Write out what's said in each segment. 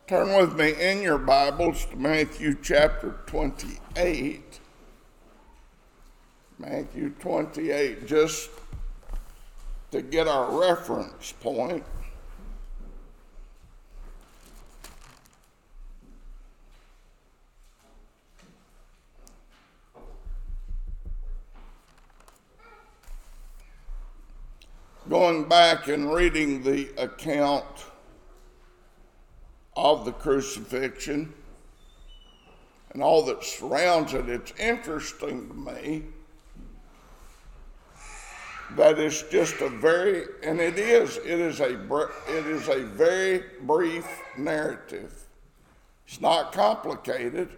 Turn with me in your Bibles to Matthew chapter 28. Matthew 28, just to get our reference point. Going back and reading the account of the crucifixion and all that surrounds it, it's interesting to me that it's just a very, and it is a very brief narrative. It's not complicated.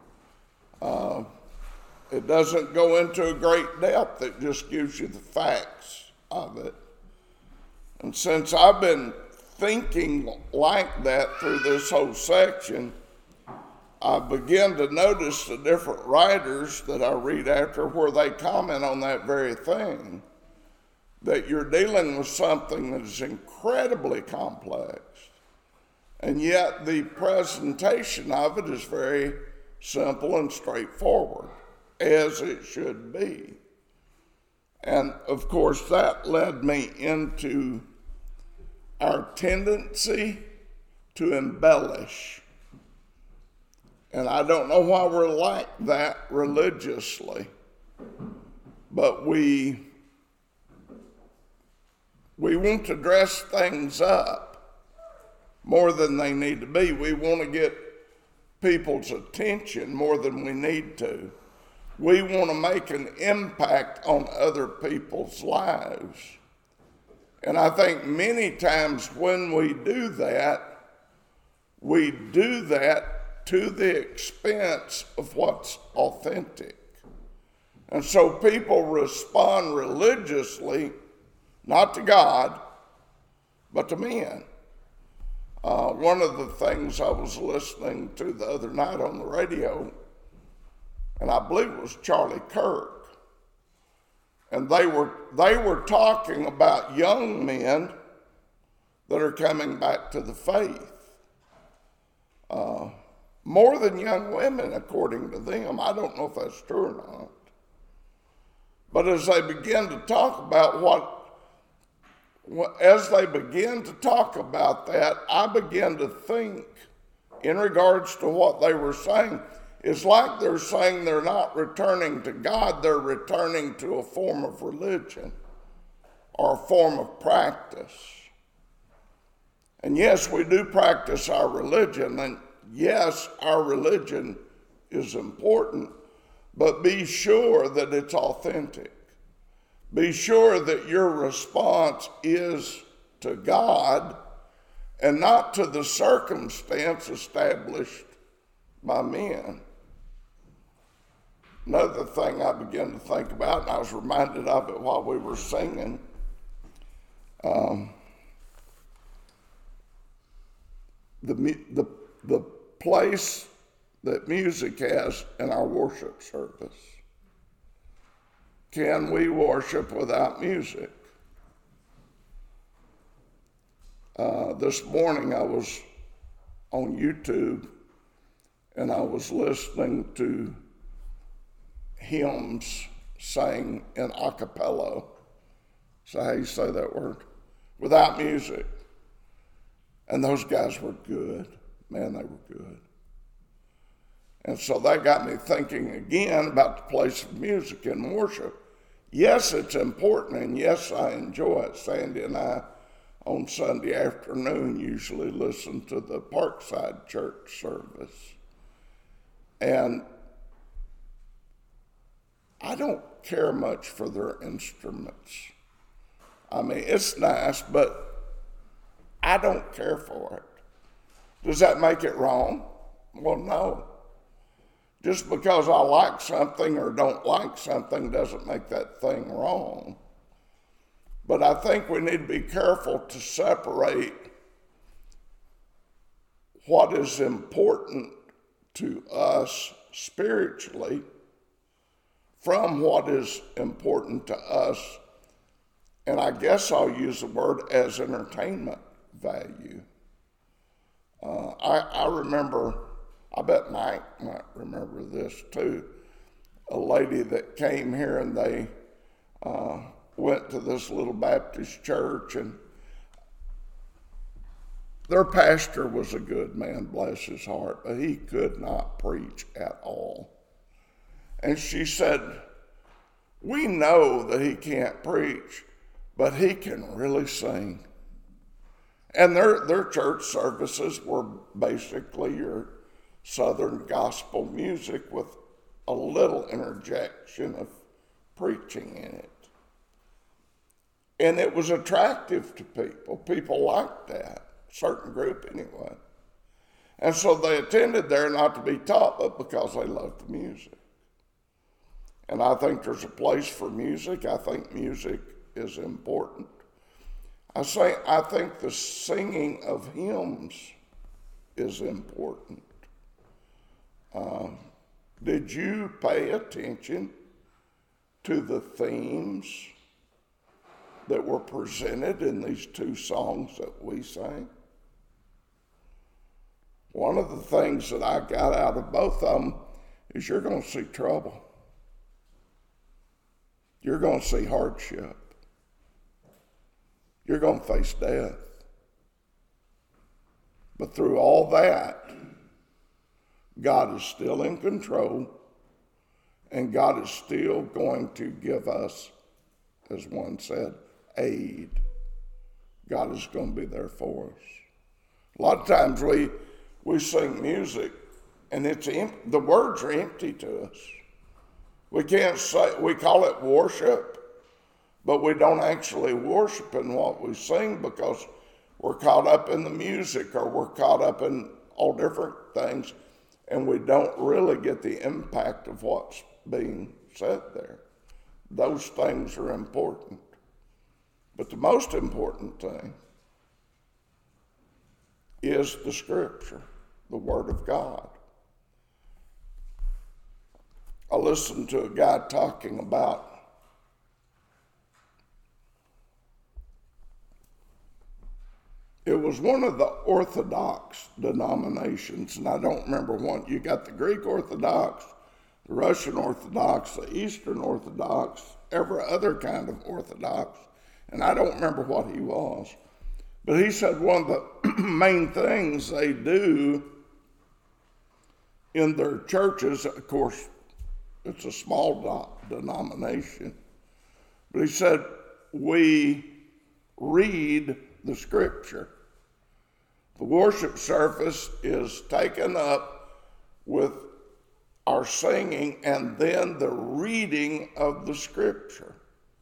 It doesn't go into a great depth. It just gives you the facts of it. And since I've been thinking like that through this whole section, I begin to notice the different writers that I read after where they comment on that very thing, that you're dealing with something that is incredibly complex, and yet the presentation of it is very simple and straightforward, as it should be. And of course that led me into our tendency to embellish. And I don't know why we're like that religiously, but we want to dress things up more than they need to be. We want to get people's attention more than we need to. We want to make an impact on other people's lives. And I think many times when we do that to the expense of what's authentic. And so people respond religiously, not to God, but to men. One of the things I was listening to the other night on the radio, and I believe it was Charlie Kirk, and they were talking about young men that are coming back to the faith. More than young women, according to them. I don't know if that's true or not. But as they begin to talk about as they begin to talk about that, I begin to think in regards to what they were saying, it's like they're saying they're not returning to God, they're returning to a form of religion or a form of practice. And yes, we do practice our religion, and yes, our religion is important, but be sure that it's authentic. Be sure that your response is to God and not to the circumstance established by men. Another thing I began to think about, and I was reminded of it while we were singing, the place that music has in our worship service. Can we worship without music? This morning I was on YouTube and I was listening to hymns sang in a cappella. Is that how you say that word? Without music. And those guys were good. Man, they were good. And so that got me thinking again about the place of music in worship. Yes, it's important, and yes, I enjoy it. Sandy and I, on Sunday afternoon, usually listen to the Parkside Church service. And I don't care much for their instruments. I mean, it's nice, but I don't care for it. Does that make it wrong? Well, no. Just because I like something or don't like something doesn't make that thing wrong. But I think we need to be careful to separate what is important to us spiritually from what is important to us, and I guess I'll use the word as entertainment value. I remember, I bet Mike might remember this too, a lady that came here and they went to this little Baptist church, and their pastor was a good man, bless his heart, but he could not preach at all. And she said, we know that he can't preach, but he can really sing. And their church services were basically your Southern gospel music with a little interjection of preaching in it. And it was attractive to people. People liked that, a certain group anyway. And so they attended there not to be taught, but because they loved the music. And I think there's a place for music. I think music is important. I think the singing of hymns is important. Did you pay attention to the themes that were presented in these two songs that we sang? One of the things that I got out of both of them is you're going to see trouble. You're going to see hardship. You're going to face death. But through all that, God is still in control, and God is still going to give us, as one said, aid. God is going to be there for us. A lot of times we sing music, and the words are empty to us. We can't say, we call it worship, but we don't actually worship in what we sing because we're caught up in the music or we're caught up in all different things, and we don't really get the impact of what's being said there. Those things are important. But the most important thing is the Scripture, the Word of God. I listened to a guy talking about it was one of the Orthodox denominations, and I don't remember one. You got the Greek Orthodox, the Russian Orthodox, the Eastern Orthodox, every other kind of Orthodox, and I don't remember what he was. But he said one of the main things they do in their churches, of course, it's a small denomination, but he said, we read the Scripture. The worship service is taken up with our singing and then the reading of the Scripture.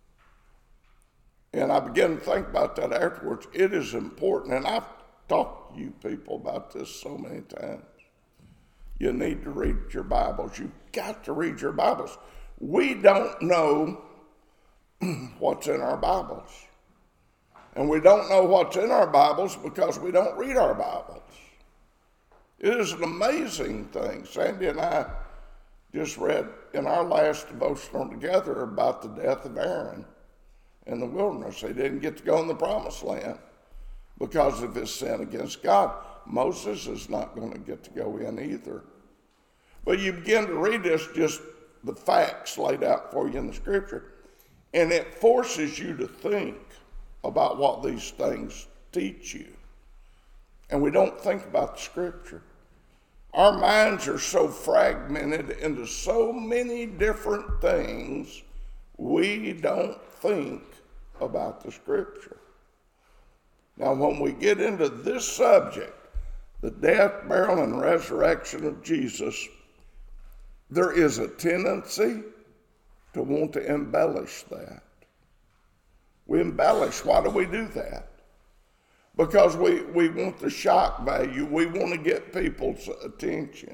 And I began to think about that afterwards. It is important, and I've talked to you people about this so many times. You need to read your Bibles. You've got to read your Bibles. We don't know what's in our Bibles. And we don't know what's in our Bibles because we don't read our Bibles. It is an amazing thing. Sandy and I just read in our last devotional together about the death of Aaron in the wilderness. He didn't get to go in the promised land because of his sin against God. Moses is not going to get to go in either. But you begin to read this, just the facts laid out for you in the Scripture, and it forces you to think about what these things teach you. And we don't think about the Scripture. Our minds are so fragmented into so many different things, we don't think about the Scripture. Now, when we get into this subject, the death, burial, and resurrection of Jesus, there is a tendency to want to embellish that. We embellish. Why do we do that? Because we want the shock value. We want to get people's attention.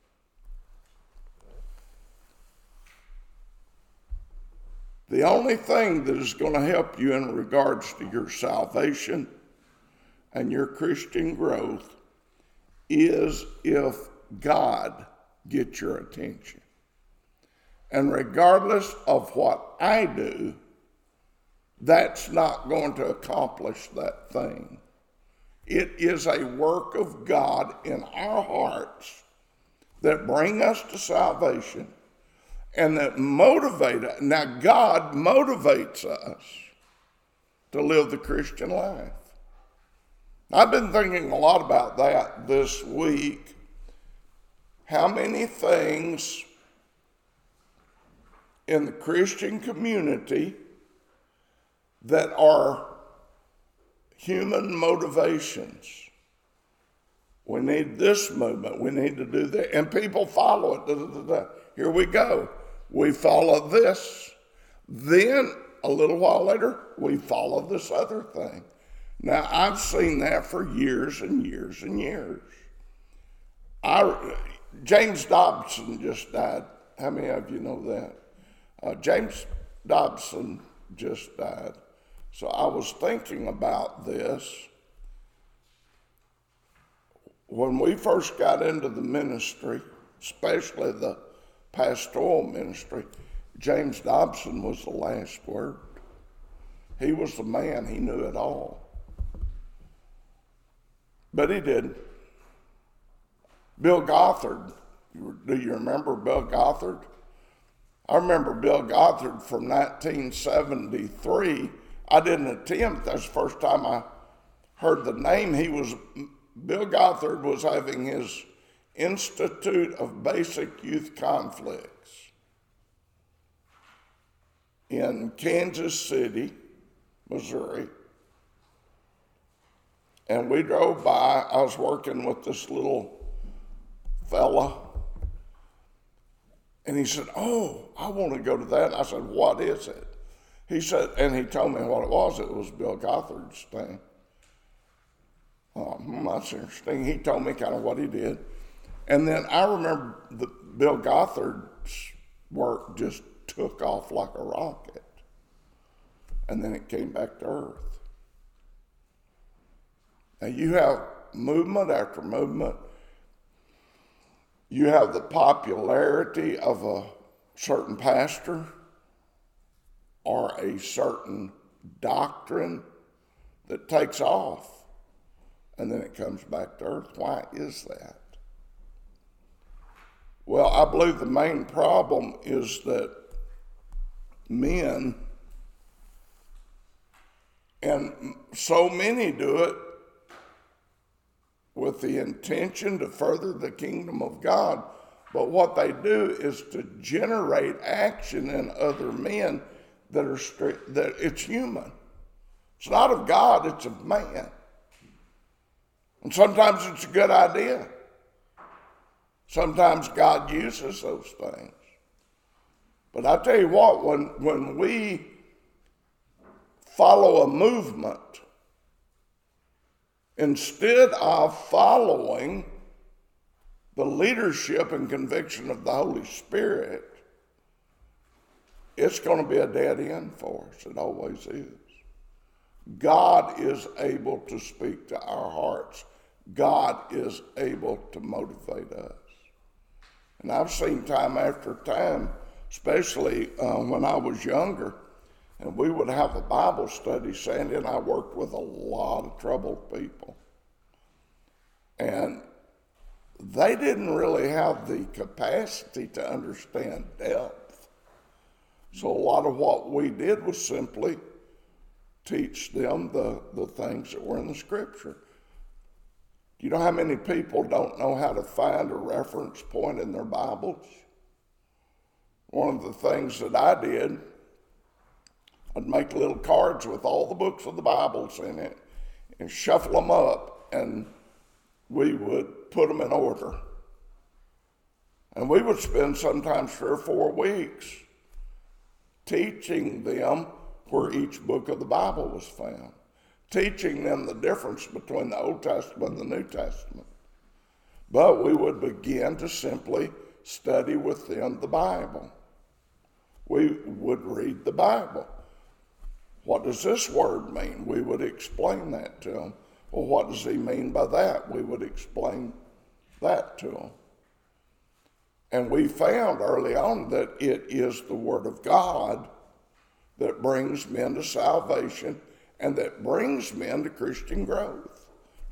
The only thing that is going to help you in regards to your salvation and your Christian growth is if God gets your attention. And regardless of what I do, that's not going to accomplish that thing. It is a work of God in our hearts that bring us to salvation and that motivate us. Now, God motivates us to live the Christian life. I've been thinking a lot about that this week. How many things in the Christian community that are human motivations. We need this movement. We need to do that. And people follow it. Here we go. We follow this. Then, a little while later, we follow this other thing. Now, I've seen that for years and years and years. James Dobson just died. How many of you know that? James Dobson just died. So I was thinking about this. When we first got into the ministry, especially the pastoral ministry, James Dobson was the last word. He was the man. He knew it all. But he didn't. Bill Gothard. Do you remember Bill Gothard? I remember Bill Gothard from 1973. I didn't attend. That's the first time I heard the name. Bill Gothard was having his Institute of Basic Youth Conflicts in Kansas City, Missouri. And we drove by. I was working with this little fella. And he said, "Oh, I want to go to that." And I said, "What is it?" He said, and he told me what it was. It was Bill Gothard's thing. That's interesting. He told me kind of what he did. And then I remember Bill Gothard's work just took off like a rocket. And then it came back to earth. Now you have movement after movement. You have the popularity of a certain pastor or a certain doctrine that takes off, and then it comes back to earth. Why is that? Well, I believe the main problem is that men, and so many do it with the intention to further the kingdom of God, but what they do is to generate action in other men that it's human. It's not of God, it's of man. And sometimes it's a good idea. Sometimes God uses those things. But I tell you what, when we follow a movement, instead of following the leadership and conviction of the Holy Spirit, it's going to be a dead end for us. It always is. God is able to speak to our hearts. God is able to motivate us. And I've seen time after time, especially when I was younger, and we would have a Bible study. Sandy and I worked with a lot of troubled people. And they didn't really have the capacity to understand depth. So a lot of what we did was simply teach them the things that were in the Scripture. Do you know how many people don't know how to find a reference point in their Bibles? One of the things that I did, I'd make little cards with all the books of the Bibles in it and shuffle them up, and we would put them in order. And we would spend sometimes 3 or 4 weeks teaching them where each book of the Bible was found, teaching them the difference between the Old Testament and the New Testament. But we would begin to simply study with them the Bible. We would read the Bible. What does this word mean? We would explain that to them. Well, what does he mean by that? We would explain that to them. And we found early on that it is the Word of God that brings men to salvation and that brings men to Christian growth.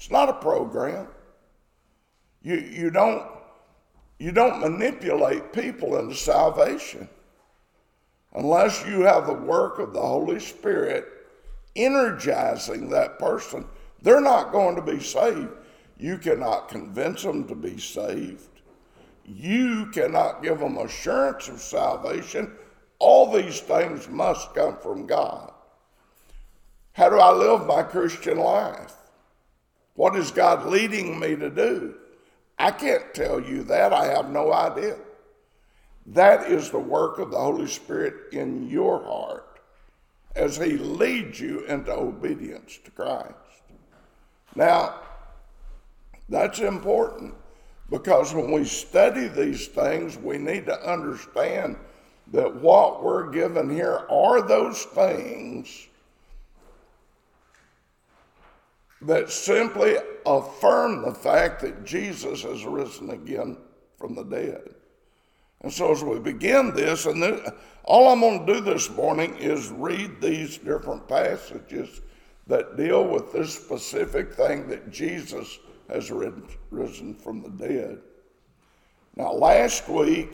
It's not a program. You don't manipulate people into salvation unless you have the work of the Holy Spirit energizing that person. They're not going to be saved. You cannot convince them to be saved. You cannot give them assurance of salvation. All these things must come from God. How do I live my Christian life? What is God leading me to do? I can't tell you that. I have no idea. That is the work of the Holy Spirit in your heart as he leads you into obedience to Christ. Now, that's important because when we study these things, we need to understand that what we're given here are those things that simply affirm the fact that Jesus has risen again from the dead. And so as we begin this, all I'm going to do this morning is read these different passages that deal with this specific thing that Jesus has risen from the dead. Now, last week,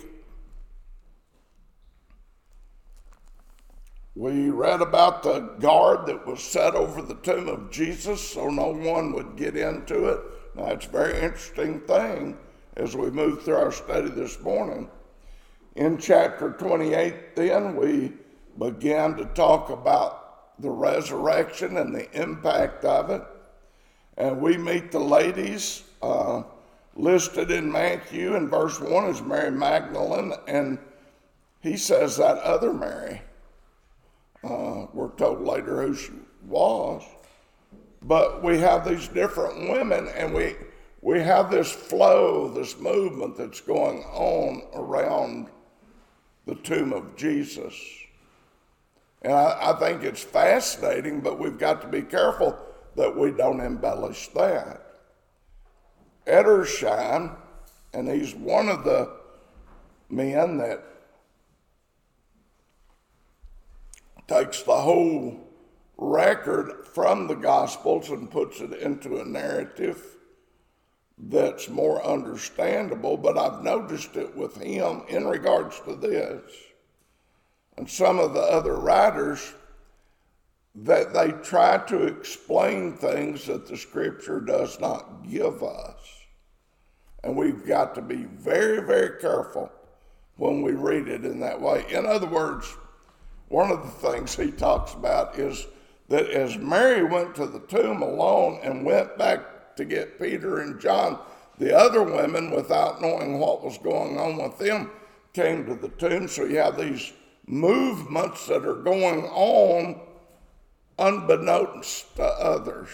we read about the guard that was set over the tomb of Jesus so no one would get into it. Now, it's a very interesting thing as we move through our study this morning. In chapter 28, then, we began to talk about the resurrection and the impact of it. And we meet the ladies listed in Matthew in verse 1 as Mary Magdalene, and he says that other Mary. We're told later who she was. But we have these different women, and we have this flow, this movement that's going on around the tomb of Jesus. And I think it's fascinating, but we've got to be careful that we don't embellish that. Edersheim, and he's one of the men that takes the whole record from the Gospels and puts it into a narrative that's more understandable, but I've noticed it with him in regards to this. And some of the other writers, that they try to explain things that the Scripture does not give us. And we've got to be very, very careful when we read it in that way. In other words, one of the things he talks about is that as Mary went to the tomb alone and went back to get Peter and John, the other women, without knowing what was going on with them, came to the tomb. So you have these movements that are going on unbeknownst to others.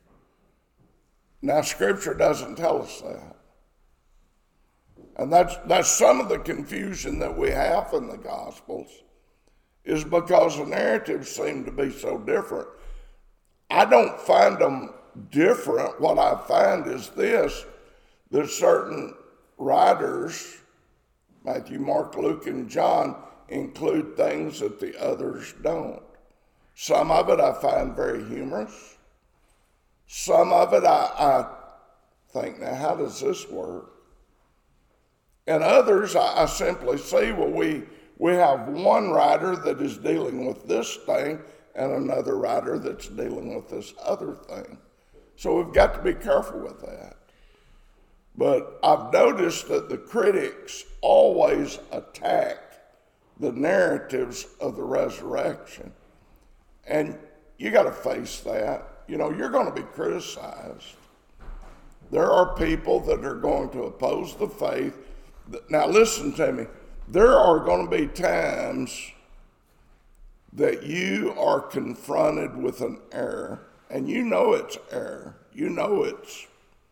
Now, Scripture doesn't tell us that. And that's some of the confusion that we have in the Gospels, is because the narratives seem to be so different. I don't find them different. What I find is this, that certain writers, Matthew, Mark, Luke, and John, include things that the others don't. Some of it I find very humorous. Some of it I think, now how does this work? And others I simply see, well, we have one writer that is dealing with this thing and another writer that's dealing with this other thing. So we've got to be careful with that. But I've noticed that the critics always attack the narratives of the resurrection. And you got to face that. You know, you're going to be criticized. There are people that are going to oppose the faith. Now listen to me. There are going to be times that you are confronted with an error, and you know it's error. You know it's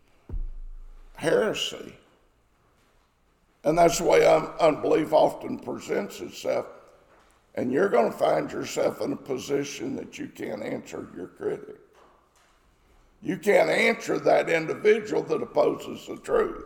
heresy. And that's the way unbelief often presents itself. And you're going to find yourself in a position that you can't answer your critic. You can't answer that individual that opposes the truth.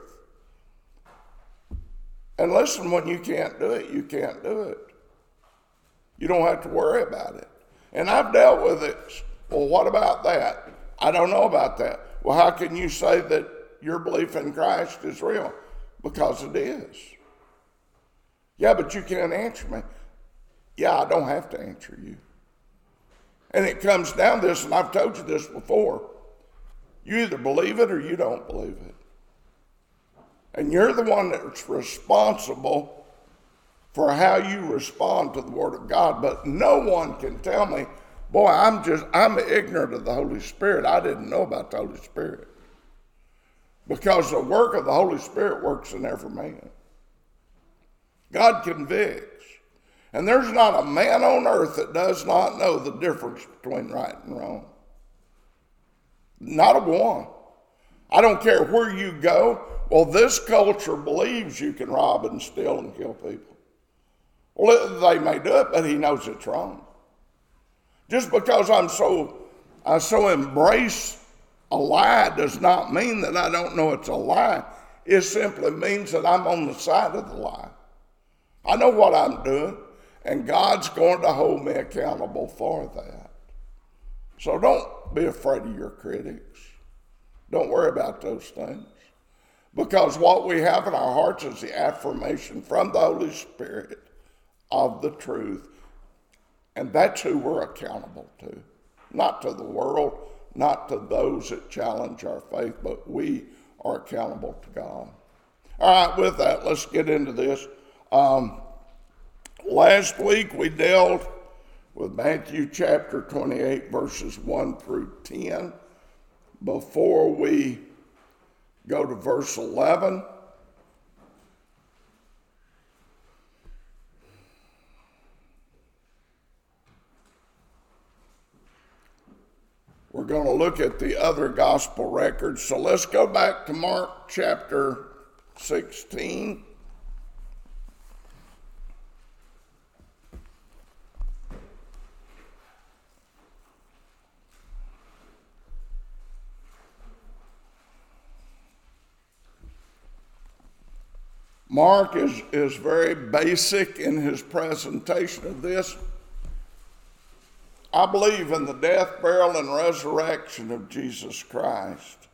And listen, when you can't do it, you can't do it. You don't have to worry about it. And I've dealt with it. Well, what about that? I don't know about that. well, how can you say that your belief in Christ is real? Because it is. Yeah, but you can't answer me. Yeah, I don't have to answer you. And it comes down to this, and I've told you this before. You either believe it or you don't believe it. And you're the one that's responsible for how you respond to the Word of God. But no one can tell me, boy, I'm ignorant of the Holy Spirit. I didn't know about the Holy Spirit. Because the work of the Holy Spirit works in every man. God convicts. And there's not a man on earth that does not know the difference between right and wrong. Not a one. I don't care where you go. Well, this culture believes you can rob and steal and kill people. Well, they may do it, but he knows it's wrong. Just because I so embrace a lie does not mean that I don't know it's a lie. It simply means that I'm on the side of the lie. I know what I'm doing, and God's going to hold me accountable for that. So don't be afraid of your critics. Don't worry about those things. Because what we have in our hearts is the affirmation from the Holy Spirit of the truth. And that's who we're accountable to. Not to the world, not to those that challenge our faith, but we are accountable to God. All right, with that, let's get into this. Last week we dealt with Matthew chapter 28, verses 1 through 10. Before we go to verse 11, we're going to look at the other gospel records. So let's go back to Mark chapter 16. Mark is very basic in his presentation of this. I believe in the death, burial, and resurrection of Jesus Christ.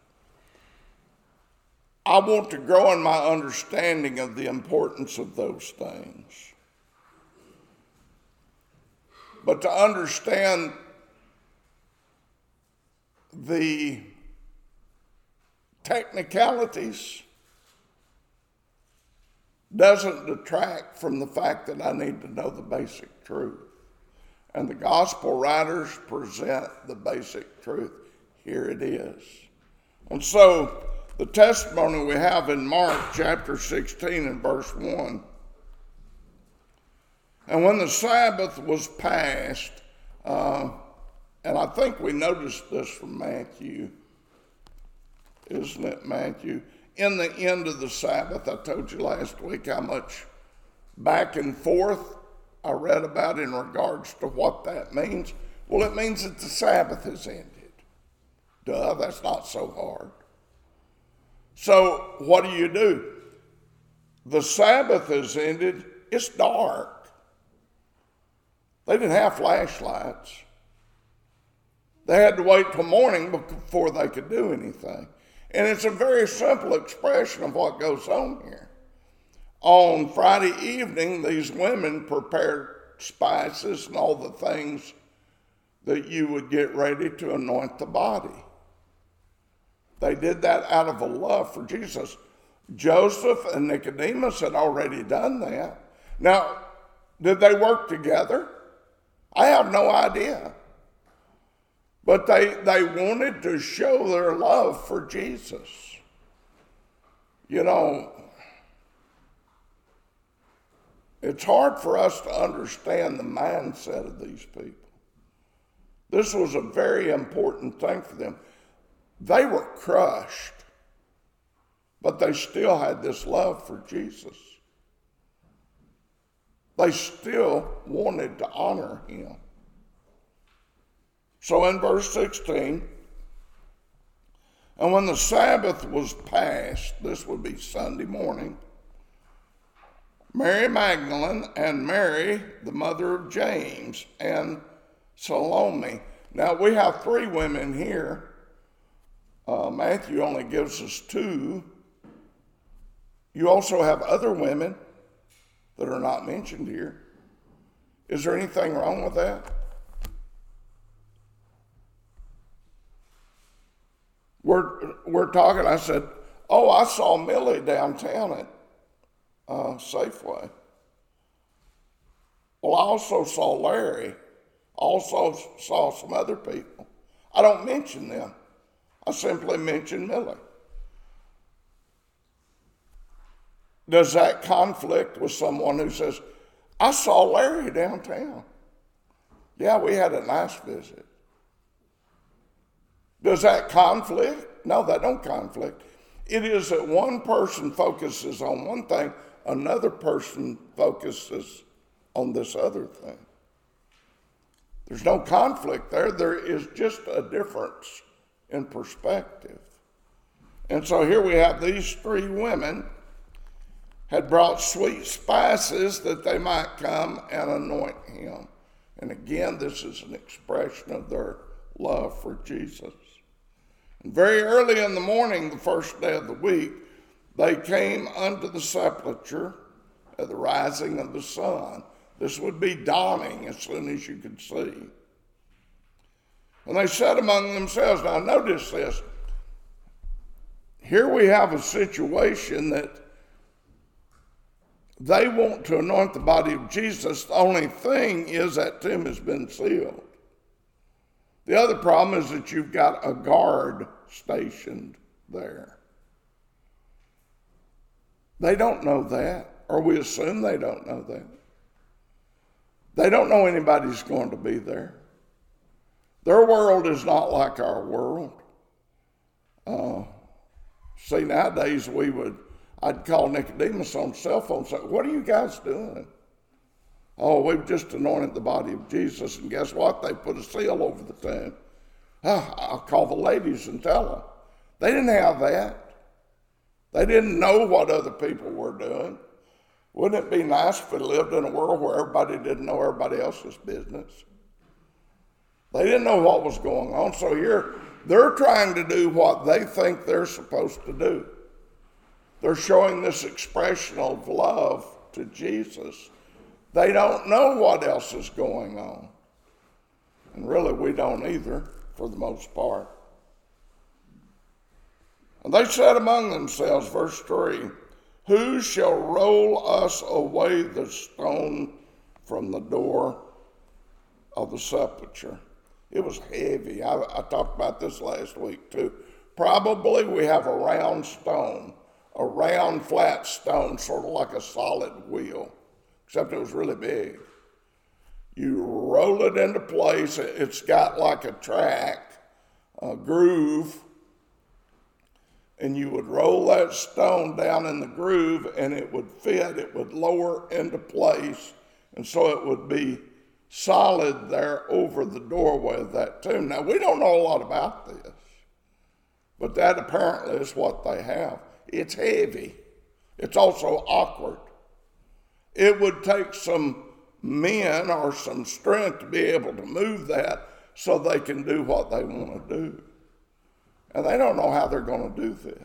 I want to grow in my understanding of the importance of those things. But to understand the technicalities doesn't detract from the fact that I need to know the basic truth. And the gospel writers present the basic truth. Here it is. And so the testimony we have in Mark chapter 16 and verse 1. And when the Sabbath was passed, and I think we noticed this from Matthew, isn't it, Matthew? In the end of the Sabbath, I told you last week how much back and forth I read about in regards to what that means. Well, it means that the Sabbath has ended. Duh, that's not so hard. So what do? The Sabbath has ended. It's dark. They didn't have flashlights. They had to wait till morning before they could do anything. And it's a very simple expression of what goes on here. On Friday evening, these women prepared spices and all the things that you would get ready to anoint the body. They did that out of a love for Jesus. Joseph and Nicodemus had already done that. Now, did they work together? I have no idea. But they wanted to show their love for Jesus. You know, it's hard for us to understand the mindset of these people. This was a very important thing for them. They were crushed, but they still had this love for Jesus. They still wanted to honor him. So in verse 16, and when the Sabbath was passed, this would be Sunday morning, Mary Magdalene and Mary, the mother of James, and Salome. Now we have three women here Matthew only gives us 2. You also have other women that are not mentioned here. Is there anything wrong with that? We're talking, I said, oh, I saw Millie downtown at Safeway. Well, I also saw Larry. Also saw some other people. I don't mention them. I simply mention Millie. Does that conflict with someone who says, I saw Larry downtown? Yeah, we had a nice visit. Does that conflict? No, that don't conflict. It is that one person focuses on one thing, another person focuses on this other thing. There's no conflict there. There is just a difference in perspective. And so here we have these 3 women had brought sweet spices that they might come and anoint him. And again, this is an expression of their love for Jesus. And very early in the morning, the first day of the week, they came unto the sepulchre at the rising of the sun. This would be dawning as soon as you could see. And they said among themselves, now notice this, here we have a situation that they want to anoint the body of Jesus. The only thing is that tomb has been sealed. The other problem is that you've got a guard stationed there. They don't know that, or we assume they don't know that. They don't know anybody's going to be there. Their world is not like our world. See, nowadays I'd call Nicodemus on cell phone and say, what are you guys doing? Oh, we've just anointed the body of Jesus, and guess what? They put a seal over the tomb. I'll call the ladies and tell them. They didn't have that. They didn't know what other people were doing. Wouldn't it be nice if we lived in a world where everybody didn't know everybody else's business? They didn't know what was going on. So here, they're trying to do what they think they're supposed to do. They're showing this expression of love to Jesus. They don't know what else is going on. And really, we don't either, for the most part. And they said among themselves, verse 3, who shall roll us away the stone from the door of the sepulchre? It was heavy. I talked about this last week too. Probably we have a round stone, a round flat stone, sort of like a solid wheel, except it was really big. You roll it into place. It's got like a track, a groove, and you would roll that stone down in the groove and it would fit, it would lower into place, and so it would be solid there over the doorway of that tomb. Now, we don't know a lot about this, but that apparently is what they have. It's heavy. It's also awkward. It would take some men or some strength to be able to move that so they can do what they want to do. And they don't know how they're going to do this.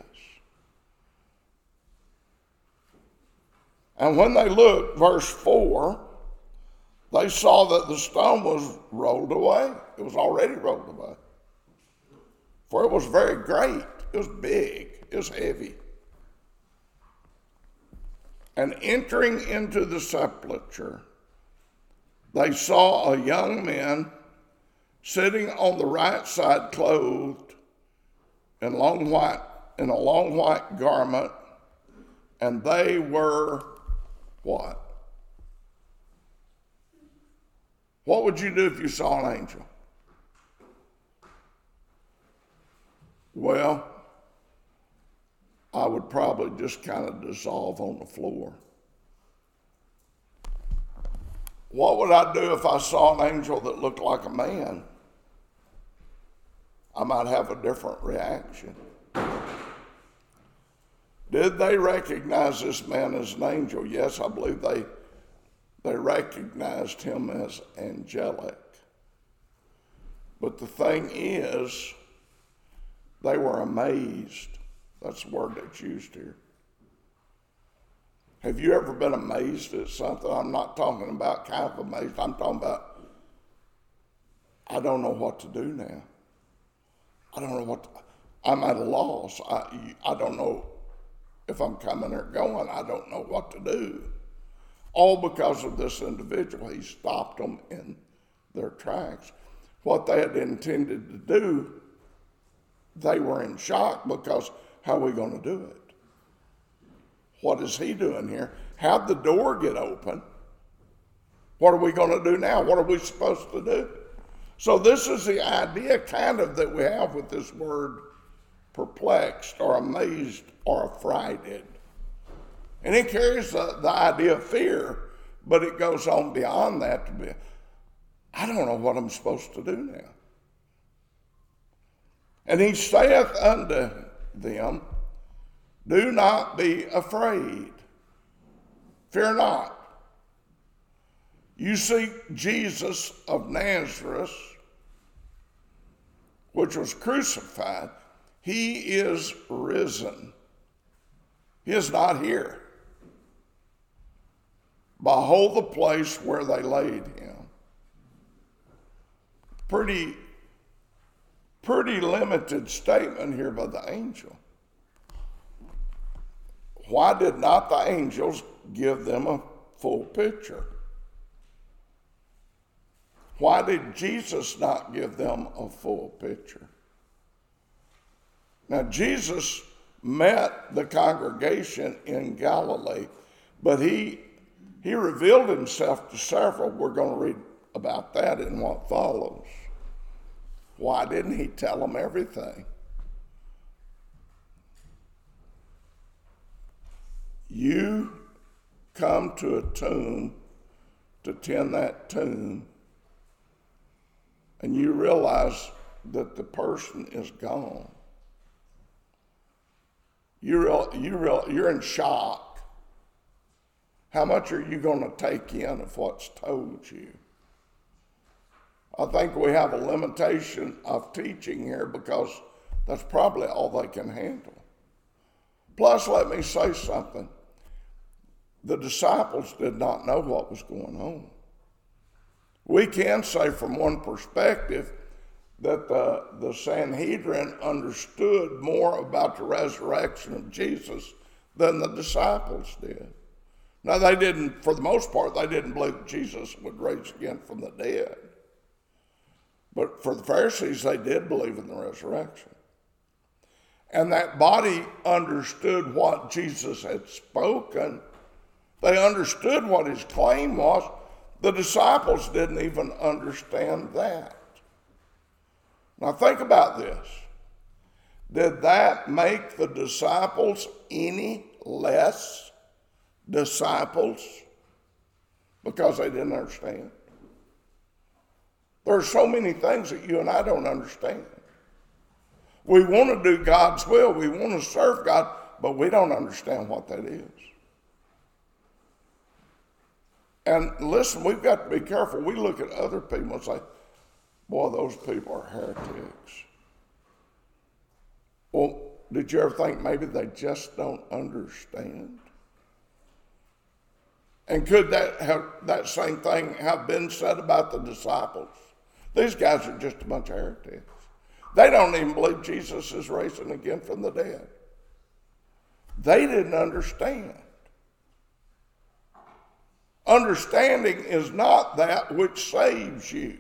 And when they looked, verse 4, they saw that the stone was rolled away. It was already rolled away. For it was very great. It was big. It was heavy. And entering into the sepulchre, they saw a young man sitting on the right side, clothed in a long white garment, and they were what? What would you do if you saw an angel? Well, I would probably just kind of dissolve on the floor. What would I do if I saw an angel that looked like a man? I might have a different reaction. Did they recognize this man as an angel? Yes, I believe they recognized him as angelic. But the thing is, They were amazed. That's the word that's used here. Have you ever been amazed at something? I'm not talking about kind of amazed. I'm talking about, I don't know what to do now. I don't know I'm at a loss. I don't know if I'm coming or going. I don't know what to do. All because of this individual. He stopped them in their tracks. What they had intended to do, they were in shock because how are we going to do it? What is he doing here? How'd the door get open? What are we going to do now? What are we supposed to do? So this is the idea kind of that we have with this word perplexed or amazed or affrighted. And it carries the idea of fear, but it goes on beyond that to be, I don't know what I'm supposed to do now. And he saith unto them, do not be afraid. Fear not. You see Jesus of Nazareth, which was crucified. He is risen. He is not here. Behold the place where they laid him. Pretty limited statement here by the angel. Why did not the angels give them a full picture? Why did Jesus not give them a full picture? Now, Jesus met the congregation in Galilee, but he revealed himself to several. We're going to read about that in what follows. Why didn't he tell them everything? You come to a tomb to tend that tomb, and you realize that the person is gone. You're in shock. How much are you going to take in of what's told you? I think we have a limitation of teaching here because that's probably all they can handle. Plus, let me say something. The disciples did not know what was going on. We can say from one perspective that the Sanhedrin understood more about the resurrection of Jesus than the disciples did. Now, they didn't, for the most part, they didn't believe Jesus would rise again from the dead. But for the Pharisees, they did believe in the resurrection. And that body understood what Jesus had spoken. They understood what his claim was. The disciples didn't even understand that. Now think about this. Did that make the disciples any less disciples because they didn't understand? There are so many things that you and I don't understand. We want to do God's will. We want to serve God, but we don't understand what that is. And listen, we've got to be careful. We look at other people and say, boy, those people are heretics. Well, did you ever think maybe they just don't understand? And could that same thing have been said about the disciples? These guys are just a bunch of heretics. They don't even believe Jesus is rising again from the dead. They didn't understand. Understanding is not that which saves you.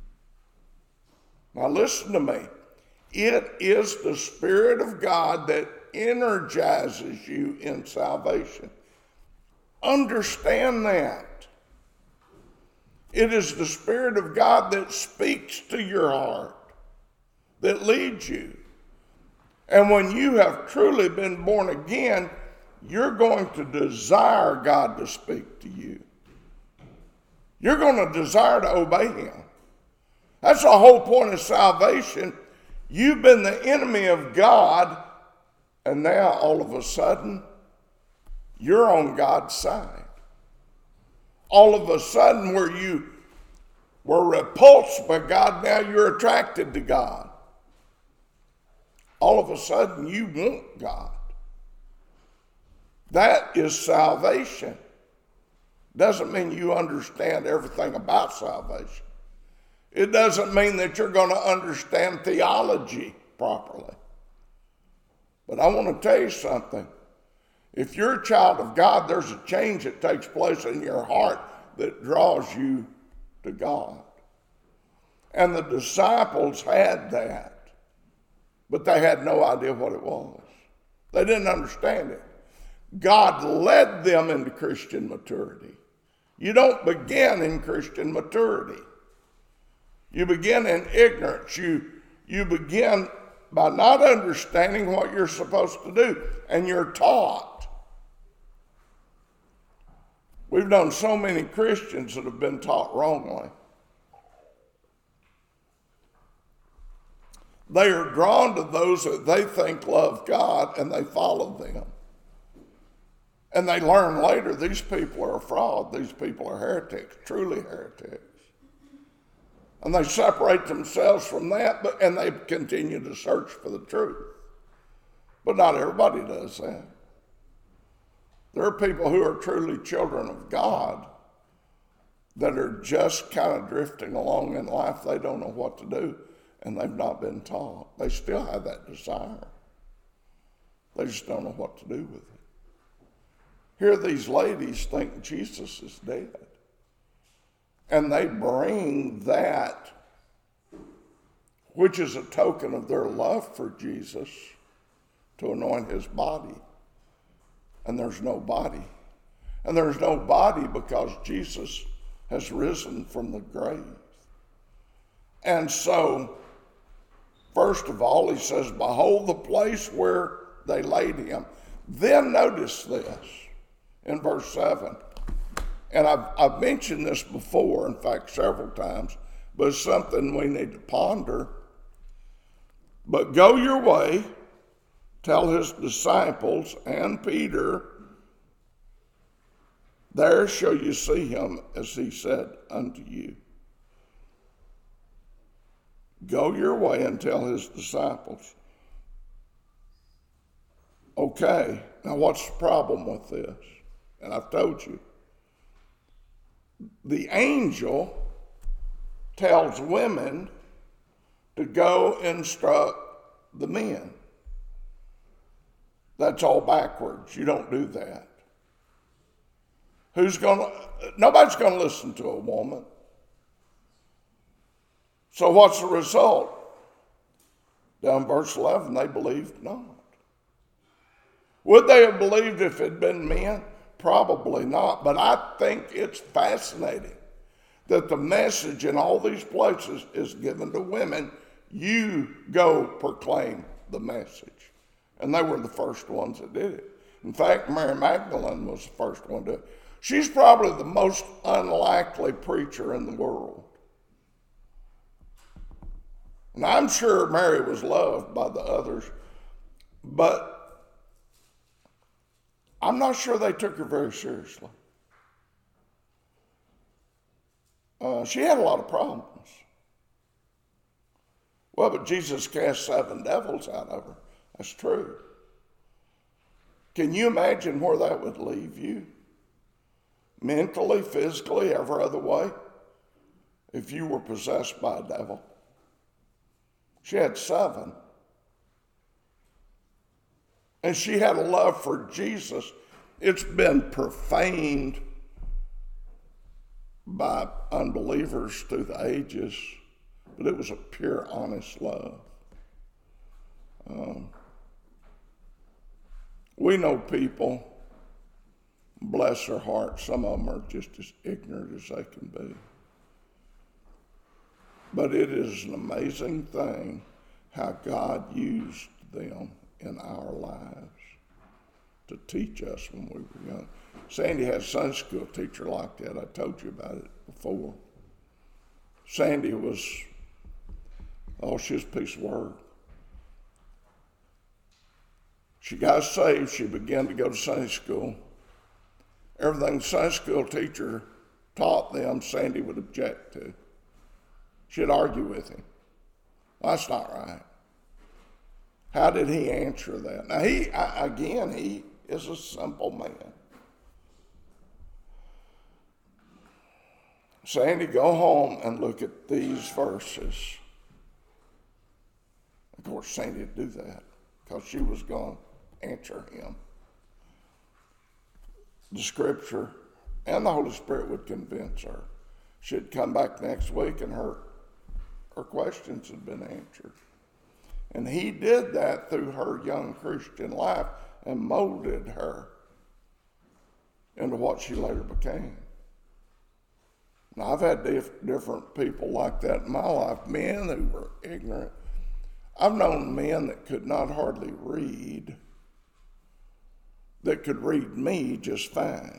Now listen to me. It is the Spirit of God that energizes you in salvation. Understand that. It is the Spirit of God that speaks to your heart, that leads you. And when you have truly been born again, you're going to desire God to speak to you. You're going to desire to obey him. That's the whole point of salvation. You've been the enemy of God, and now all of a sudden, you're on God's side. All of a sudden, where you were repulsed by God, now you're attracted to God. All all of a sudden you want God. That is salvation. Doesn't mean you understand everything about salvation. It doesn't mean that you're going to understand theology properly. But I want to tell you something. If you're a child of God, there's a change that takes place in your heart that draws you to God. And the disciples had that, but they had no idea what it was. They didn't understand it. God led them into Christian maturity. You don't begin in Christian maturity. You begin in ignorance. You begin by not understanding what you're supposed to do, and you're taught. We've known so many Christians that have been taught wrongly. They are drawn to those that they think love God, and they follow them. And they learn later these people are a fraud. These people are heretics, truly heretics. And they separate themselves from that, and they continue to search for the truth. But not everybody does that. There are people who are truly children of God that are just kind of drifting along in life. They don't know what to do, and they've not been taught. They still have that desire. They just don't know what to do with it. Here these ladies think Jesus is dead. And they bring that, which is a token of their love for Jesus, to anoint his body. And there's no body. And there's no body because Jesus has risen from the grave. And so, first of all, he says, behold the place where they laid him. Then notice this in verse 7. And I've mentioned this before, in fact, several times, but it's something we need to ponder. But go your way, tell his disciples and Peter, there shall you see him as he said unto you. Go your way and tell his disciples. Okay, now what's the problem with this? And I've told you. The angel tells women to go instruct the men. That's all backwards. You don't do that. Nobody's going to listen to a woman. So what's the result? Down in verse 11, they believed not. Would they have believed if it had been men? Probably not, but I think it's fascinating that the message in all these places is given to women. You go proclaim the message. And they were the first ones that did it. In fact, Mary Magdalene was the first one to do it. She's probably the most unlikely preacher in the world. And I'm sure Mary was loved by the others, but I'm not sure they took her very seriously. She had a lot of problems. Well, but Jesus cast 7 devils out of her. That's true. Can you imagine where that would leave you? Mentally, physically, every other way, if you were possessed by a devil. She had 7. And she had a love for Jesus. It's been profaned by unbelievers through the ages, but it was a pure, honest love. We know people, bless their hearts, some of them are just as ignorant as they can be. But it is an amazing thing how God used them in our lives to teach us when we were young. Sandy had a Sunday school teacher like that. I told you about it before. Sandy was, she was a piece of work. She got saved. She began to go to Sunday school. Everything the Sunday school teacher taught them, Sandy would object to. She'd argue with him. Well, that's not right. How did he answer that? Now, he is a simple man. Sandy, go home and look at these verses. Of course, Sandy would do that because she was going to answer him. The Scripture and the Holy Spirit would convince her. She'd come back next week and her questions had been answered. And he did that through her young Christian life and molded her into what she later became. Now, I've had different people like that in my life, men who were ignorant. I've known men that could not hardly read, that could read me just fine.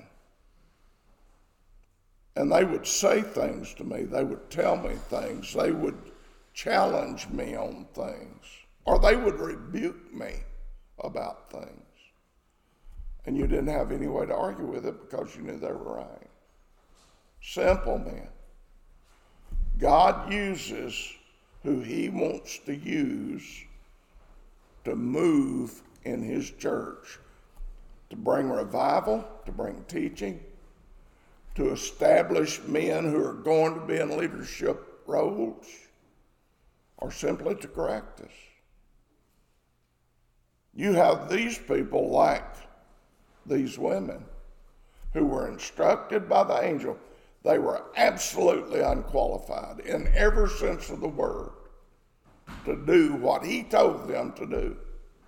And they would say things to me. They would tell me things. They would challenge me on things. Or they would rebuke me about things. And you didn't have any way to argue with it because you knew they were right. Simple men. God uses who he wants to use to move in his church, to bring revival, to bring teaching, to establish men who are going to be in leadership roles, or simply to correct us. You have these people like these women who were instructed by the angel. They were absolutely unqualified in every sense of the word to do what he told them to do.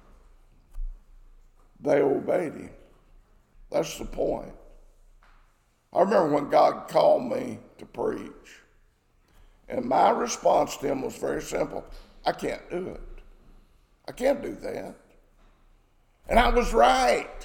They obeyed him. That's the point. I remember when God called me to preach, and my response to him was very simple. I can't do it. I can't do that. And I was right.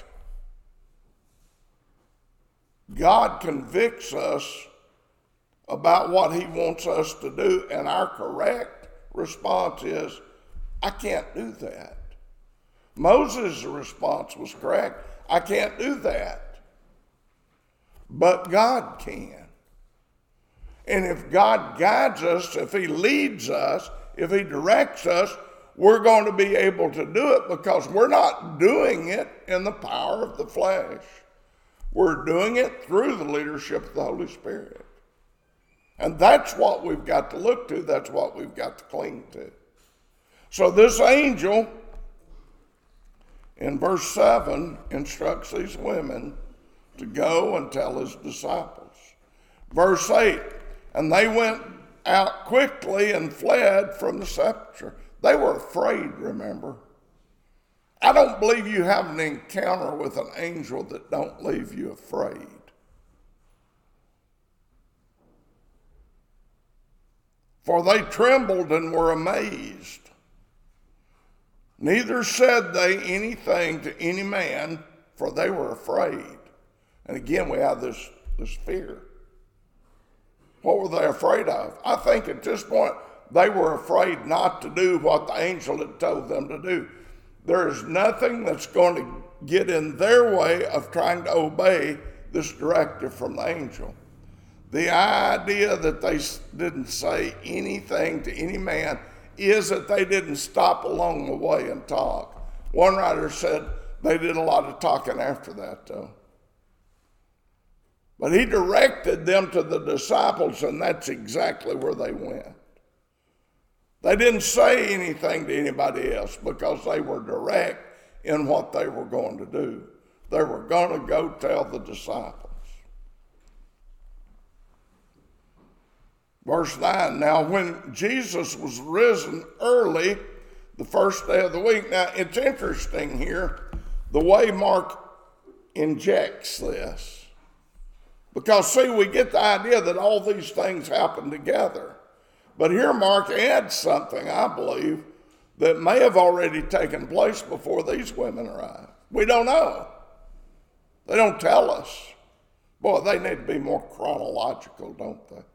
God convicts us about what he wants us to do, and our correct response is, I can't do that. Moses' response was correct. I can't do that. But God can. And if God guides us, if he leads us, if he directs us, we're going to be able to do it because we're not doing it in the power of the flesh. We're doing it through the leadership of the Holy Spirit. And that's what we've got to look to. That's what we've got to cling to. So this angel, in verse 7, instructs these women to go and tell his disciples. Verse 8, and they went out quickly and fled from the sepulchre. They were afraid, remember. I don't believe you have an encounter with an angel that don't leave you afraid. For they trembled and were amazed. Neither said they anything to any man, for they were afraid. And again, we have this fear. What were they afraid of? I think at this point, they were afraid not to do what the angel had told them to do. There is nothing that's going to get in their way of trying to obey this directive from the angel. The idea that they didn't say anything to any man is that they didn't stop along the way and talk. One writer said they did a lot of talking after that, though. But he directed them to the disciples, and that's exactly where they went. They didn't say anything to anybody else because they were direct in what they were going to do. They were going to go tell the disciples. Verse 9, now when Jesus was risen early, the first day of the week. Now it's interesting here, the way Mark injects this. Because see, we get the idea that all these things happen together. But here Mark adds something, I believe, that may have already taken place before these women arrived. We don't know. They don't tell us. Boy, they need to be more chronological, don't they?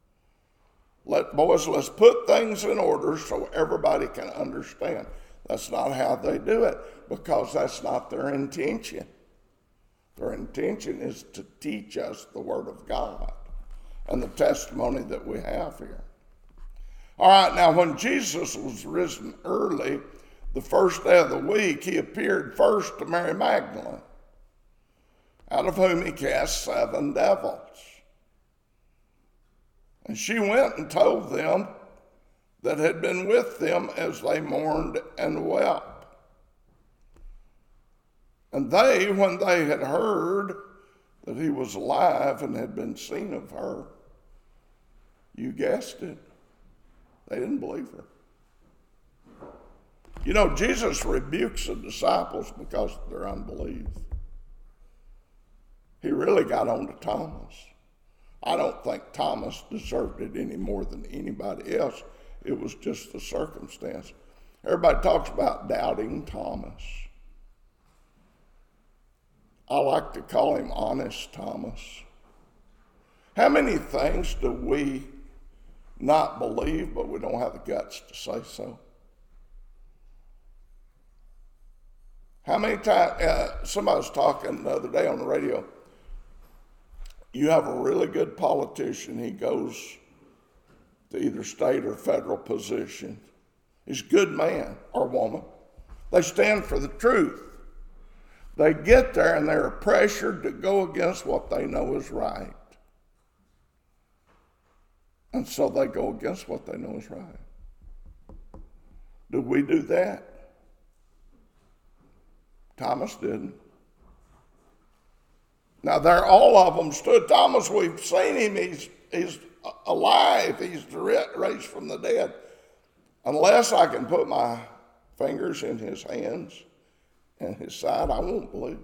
Let's put things in order so everybody can understand. That's not how they do it, because that's not their intention. Their intention is to teach us the Word of God and the testimony that we have here. All right, now when Jesus was risen early, the first day of the week, he appeared first to Mary Magdalene, out of whom he cast 7 devils. And she went and told them that had been with them as they mourned and wept. And they, when they had heard that he was alive and had been seen of her, you guessed it, they didn't believe her. You know, Jesus rebukes the disciples because of their unbelief. He really got on to Thomas. I don't think Thomas deserved it any more than anybody else. It was just the circumstance. Everybody talks about doubting Thomas. I like to call him Honest Thomas. How many things do we not believe, but we don't have the guts to say so? How many times, somebody was talking the other day on the radio, you have a really good politician, he goes to either state or federal position. He's a good man or woman. They stand for the truth. They get there and they're pressured to go against what they know is right. And so they go against what they know is right. Do we do that? Thomas didn't. Now, all of them stood. Thomas, we've seen him. He's alive. He's raised from the dead. Unless I can put my fingers in his hands and his side, I won't believe.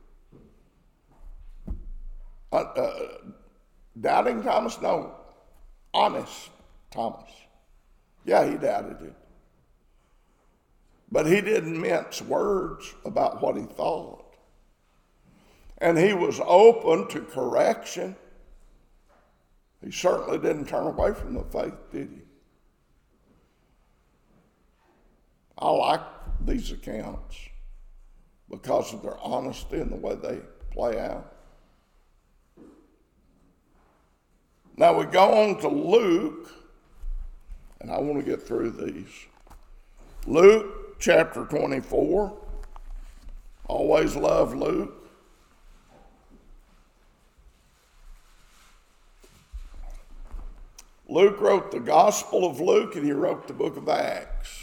Doubting Thomas? No. Honest Thomas. Yeah, he doubted it. But he didn't mince words about what he thought. And he was open to correction. He certainly didn't turn away from the faith, did he? I like these accounts because of their honesty and the way they play out. Now we go on to Luke, and I want to get through these. Luke chapter 24. Always love Luke. Luke wrote the Gospel of Luke, and he wrote the book of Acts.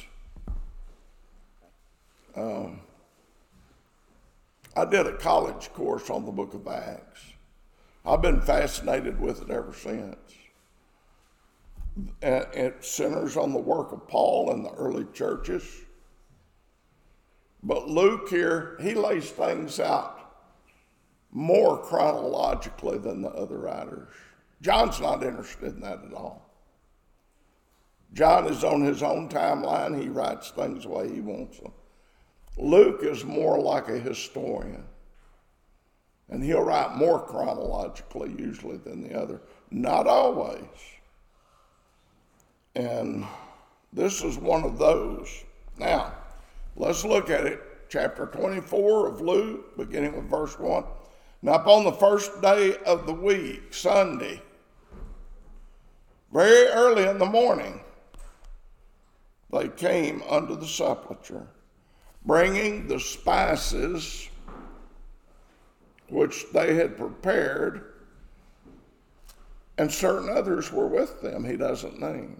I did a college course on the book of Acts. I've been fascinated with it ever since. It centers on the work of Paul and the early churches. But Luke here, he lays things out more chronologically than the other writers. John's not interested in that at all. John is on his own timeline. He writes things the way he wants them. Luke is more like a historian. And he'll write more chronologically usually than the other. Not always. And this is one of those. Now, let's look at it. Chapter 24 of Luke, beginning with verse 1. Now, upon the first day of the week, Sunday, very early in the morning, they came unto the sepulchre, bringing the spices which they had prepared, and certain others were with them he doesn't name.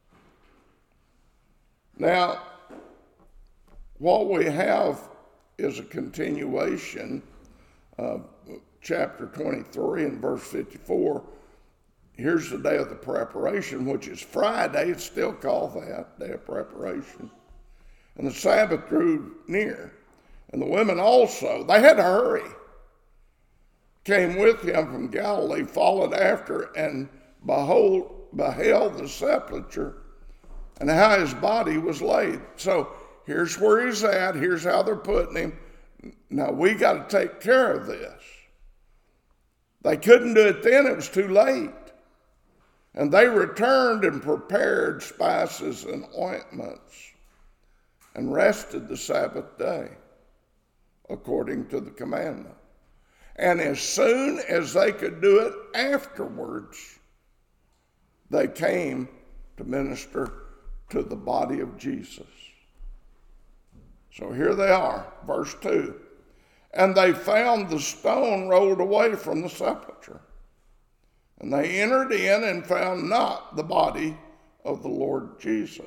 Now, what we have is a continuation of chapter 23 and verse 54. Here's the day of the preparation, which is Friday. It's still called that, day of preparation. And the Sabbath drew near. And the women also, they had to hurry, came with him from Galilee, followed after, and beheld the sepulchre and how his body was laid. So here's where he's at. Here's how they're putting him. Now we got to take care of this. They couldn't do it then. It was too late. And they returned and prepared spices and ointments and rested the Sabbath day according to the commandment. And as soon as they could do it afterwards, they came to minister to the body of Jesus. So here they are, verse 2. And they found the stone rolled away from the sepulchre. And they entered in and found not the body of the Lord Jesus.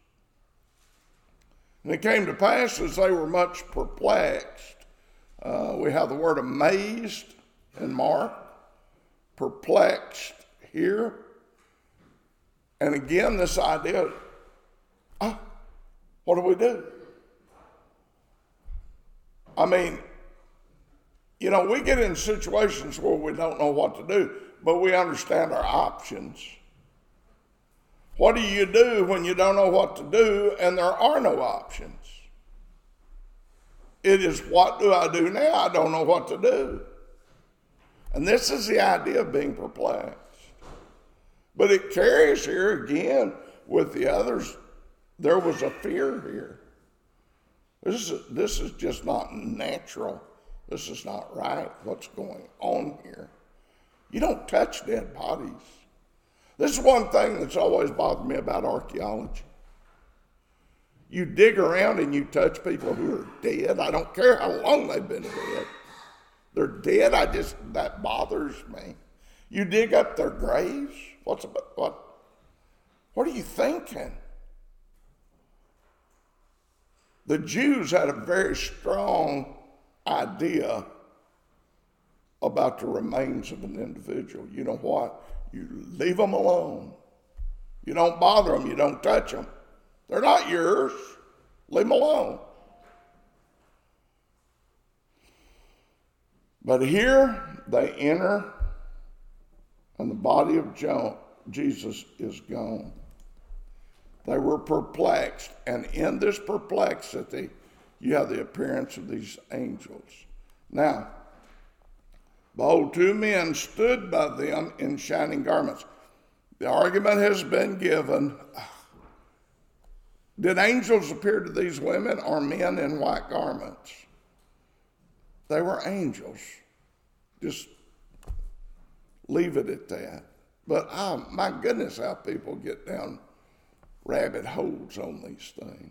And it came to pass as they were much perplexed. We have the word amazed in Mark, perplexed here. And again, this idea, what do we do? I mean, we get in situations where we don't know what to do, but we understand our options. What do you do when you don't know what to do and there are no options? It is, what do I do now? I don't know what to do. And this is the idea of being perplexed. But it carries here again with the others. There was a fear here. This is just not natural. This is not right, what's going on here. You don't touch dead bodies. This is one thing that's always bothered me about archaeology. You dig around and you touch people who are dead. I don't care how long they've been dead. They're dead. That bothers me. You dig up their graves. What are you thinking? The Jews had a very strong idea about the remains of an individual. You know what? You leave them alone. You don't bother them. You don't touch them. They're not yours. Leave them alone. But here they enter, and the body of Jesus is gone. They were perplexed, and in this perplexity, you have the appearance of these angels. Now, behold, two men stood by them in shining garments. The argument has been given. Did angels appear to these women or men in white garments? They were angels. Just leave it at that. But my goodness, how people get down rabbit holes on these things.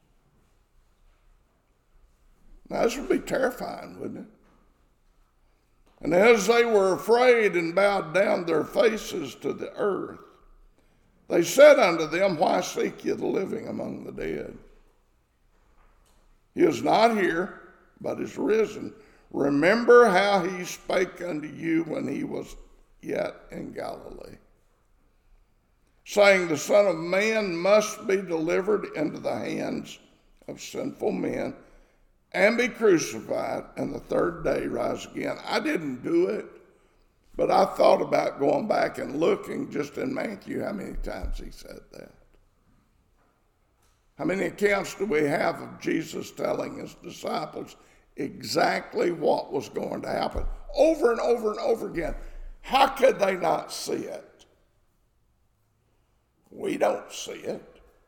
Now, this would be terrifying, wouldn't it? And as they were afraid and bowed down their faces to the earth, they said unto them, why seek ye the living among the dead? He is not here, but is risen. Remember how he spake unto you when he was yet in Galilee, saying, the Son of Man must be delivered into the hands of sinful men and be crucified, and the third day rise again. I didn't do it, but I thought about going back and looking just in Matthew how many times he said that. How many accounts do we have of Jesus telling his disciples exactly what was going to happen over and over and over again? How could they not see it? We don't see it.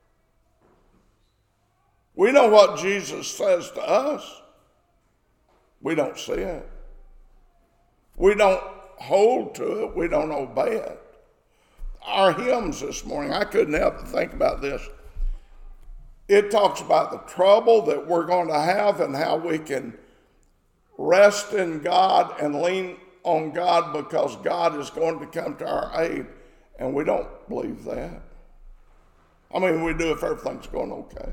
We know what Jesus says to us. We don't see it. We don't hold to it. We don't obey it. Our hymns this morning, I couldn't help but think about this. It talks about the trouble that we're going to have and how we can rest in God and lean on God because God is going to come to our aid. And we don't believe that. I mean, we do if everything's going okay.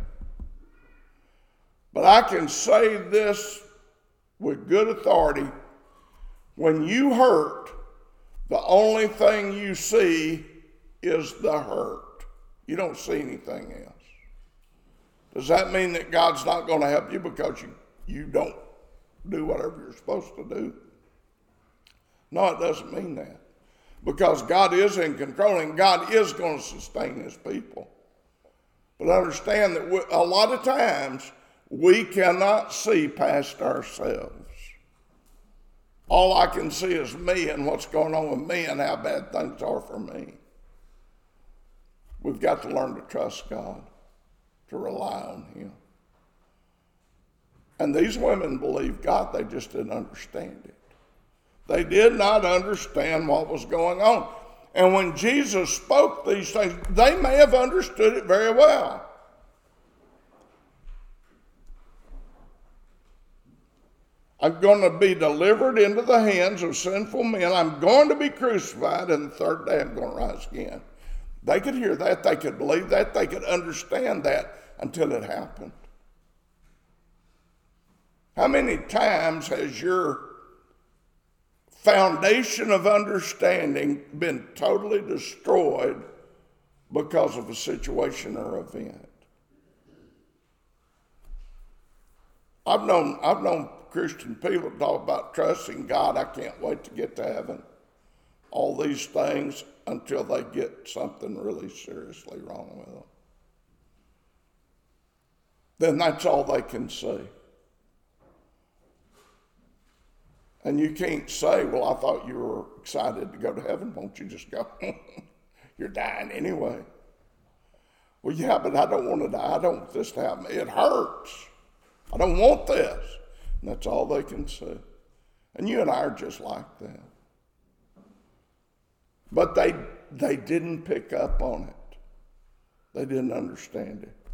But I can say this with good authority. When you hurt, the only thing you see is the hurt. You don't see anything else. Does that mean that God's not going to help you because you don't do whatever you're supposed to do? No, it doesn't mean that. Because God is in control and God is going to sustain his people. But understand that a lot of times we cannot see past ourselves. All I can see is me and what's going on with me and how bad things are for me. We've got to learn to trust God, to rely on him. And these women believed God, they just didn't understand it. They did not understand what was going on. And when Jesus spoke these things, they may have understood it very well. I'm going to be delivered into the hands of sinful men. I'm going to be crucified, and the third day I'm going to rise again. They could hear that. They could believe that. They could understand that until it happened. How many times has your foundation of understanding been totally destroyed because of a situation or event? I've known Christian people talk about trusting God. I can't wait to get to heaven. All these things until they get something really seriously wrong with them. Then that's all they can see. And you can't say, well, I thought you were excited to go to heaven. Won't you just go? You're dying anyway. Well, yeah, but I don't want to die. I don't want this to happen. It hurts. I don't want this. And that's all they can say. And you and I are just like that. But they didn't pick up on it. They didn't understand it.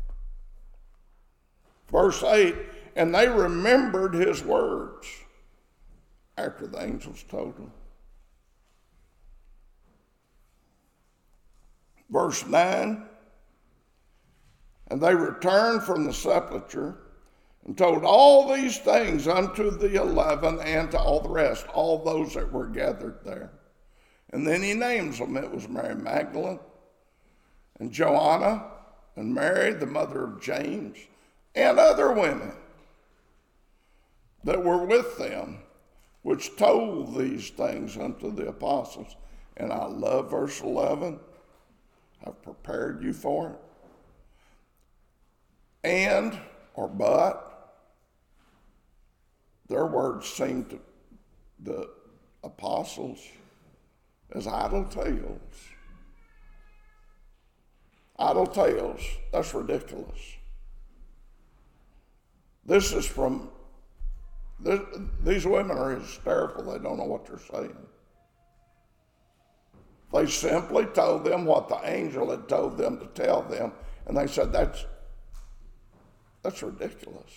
Verse 8, and they remembered his words after the angels told them. Verse 9, and they returned from the sepulchre and told all these things unto the 11 and to all the rest, all those that were gathered there. And then he names them. It was Mary Magdalene and Joanna and Mary, the mother of James, and other women that were with them, which told these things unto the apostles. And I love verse 11. I've prepared you for it. And, or but, their words seem to the apostles as idle tales. Idle tales, that's ridiculous. This is from, these women are hysterical. They don't know what they're saying. They simply told them what the angel had told them to tell them, and they said, that's ridiculous.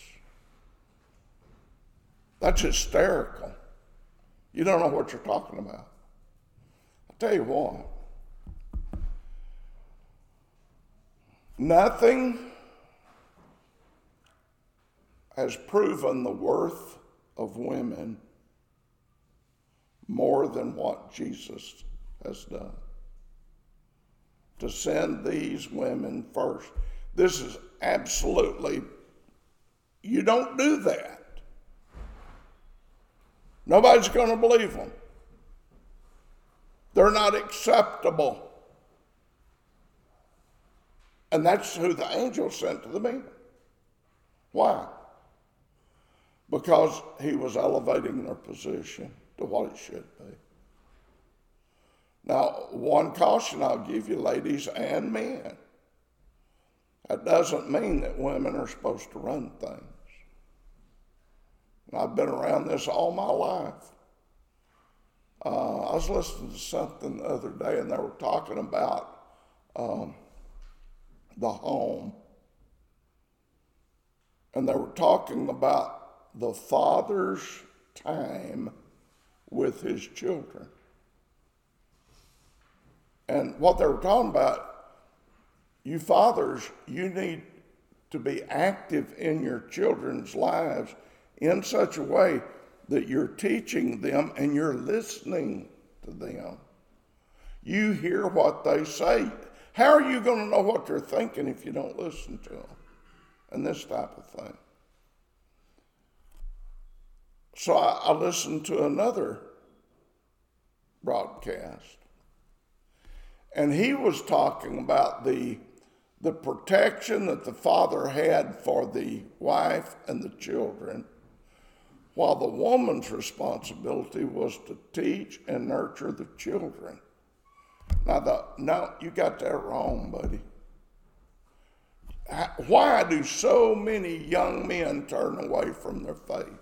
That's hysterical. You don't know what you're talking about. I'll tell you what. Nothing has proven the worth of women more than what Jesus has done. To send these women first. This is absolutely, you don't do that. Nobody's going to believe them. They're not acceptable. And that's who the angel sent to the men. Why? Because he was elevating their position to what it should be. Now, one caution I'll give you, ladies and men. That doesn't mean that women are supposed to run things. And I've been around this all my life. I was listening to something the other day, and they were talking about the home. And they were talking about the father's time with his children. And what they were talking about, you fathers, you need to be active in your children's lives in such a way that you're teaching them and you're listening to them. You hear what they say. How are you going to know what they're thinking if you don't listen to them? And this type of thing. So I listened to another broadcast. And he was talking about the protection that the father had for the wife and the children, while the woman's responsibility was to teach and nurture the children. Now, you got that wrong, buddy. Why do so many young men turn away from their faith?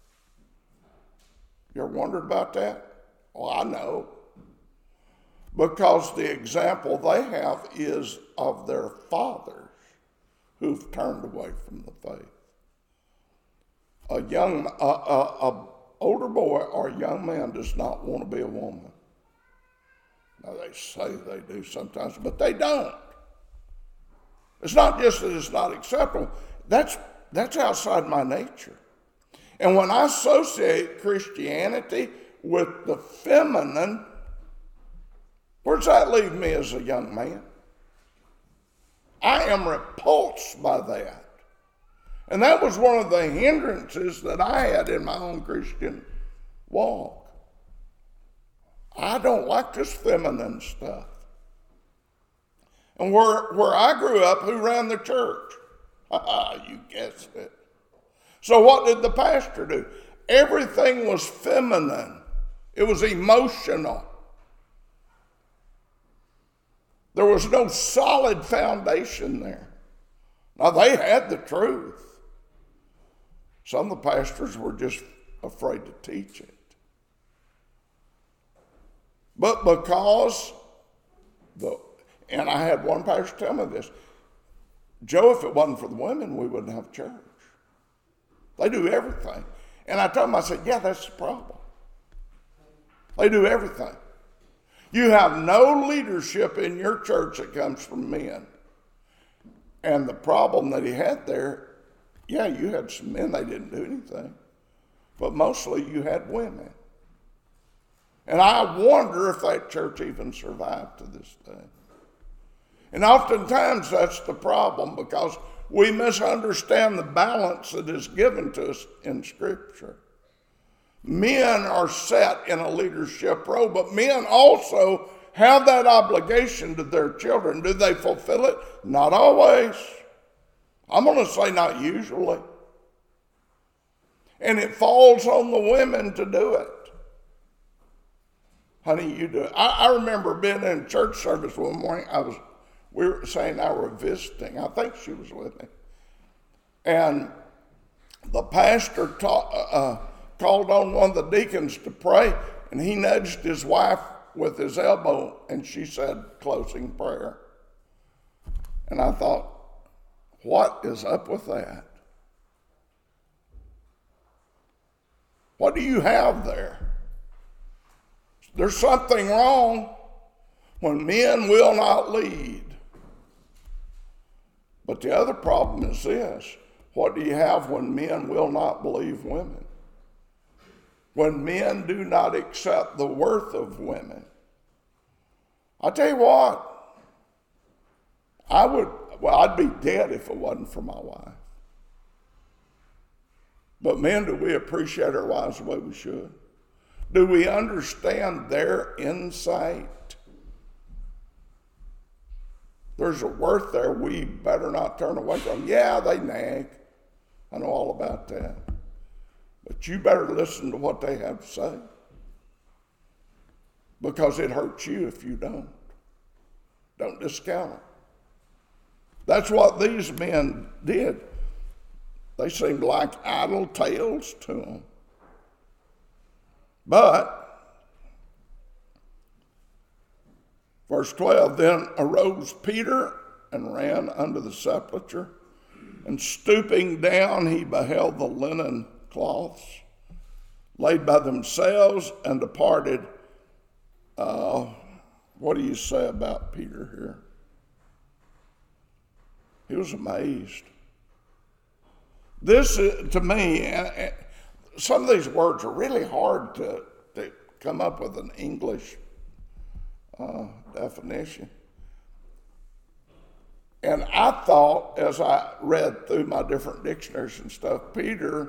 You ever wondered about that? Well, I know. Because the example they have is of their fathers who've turned away from the faith. a older boy or a young man does not want to be a woman. Now they say they do sometimes, but they don't. It's not just that it's not acceptable. That's outside my nature. And when I associate Christianity with the feminine, where does that leave me as a young man? I am repulsed by that. And that was one of the hindrances that I had in my own Christian walk. I don't like this feminine stuff. And where I grew up, who ran the church? You guessed it. So what did the pastor do? Everything was feminine. It was emotional. There was no solid foundation there. Now, they had the truth. Some of the pastors were just afraid to teach it. But because, and I had one pastor tell me this, Joe, if it wasn't for the women, we wouldn't have church. They do everything. And I told him, I said, yeah, that's the problem. They do everything. You have no leadership in your church that comes from men. And the problem that he had there, yeah, you had some men, they didn't do anything. But mostly you had women. And I wonder if that church even survived to this day. And oftentimes that's the problem, because we misunderstand the balance that is given to us in Scripture. Men are set in a leadership role, but men also have that obligation to their children. Do they fulfill it? Not always. I'm going to say not usually. And it falls on the women to do it. Honey, you do it. I remember being in church service one morning. We were saying I were visiting. I think she was with me. And the pastor called on one of the deacons to pray, and he nudged his wife with his elbow, and she said, closing prayer. And I thought, what is up with that? What do you have there? There's something wrong when men will not lead. But the other problem is this. What do you have when men will not believe women? When men do not accept the worth of women? I tell you what, I'd be dead if it wasn't for my wife. But men, do we appreciate our wives the way we should? Do we understand their insight? There's a worth there we better not turn away from. Yeah, they nag. I know all about that. But you better listen to what they have to say, because it hurts you if you don't. Don't discount it. That's what these men did. They seemed like idle tales to them. But, verse 12, then arose Peter and ran unto the sepulchre, and stooping down he beheld the linen cloths laid by themselves, and departed. What do you say about Peter here? He was amazed. This, to me, some of these words are really hard to come up with an English definition. And I thought, as I read through my different dictionaries and stuff, Peter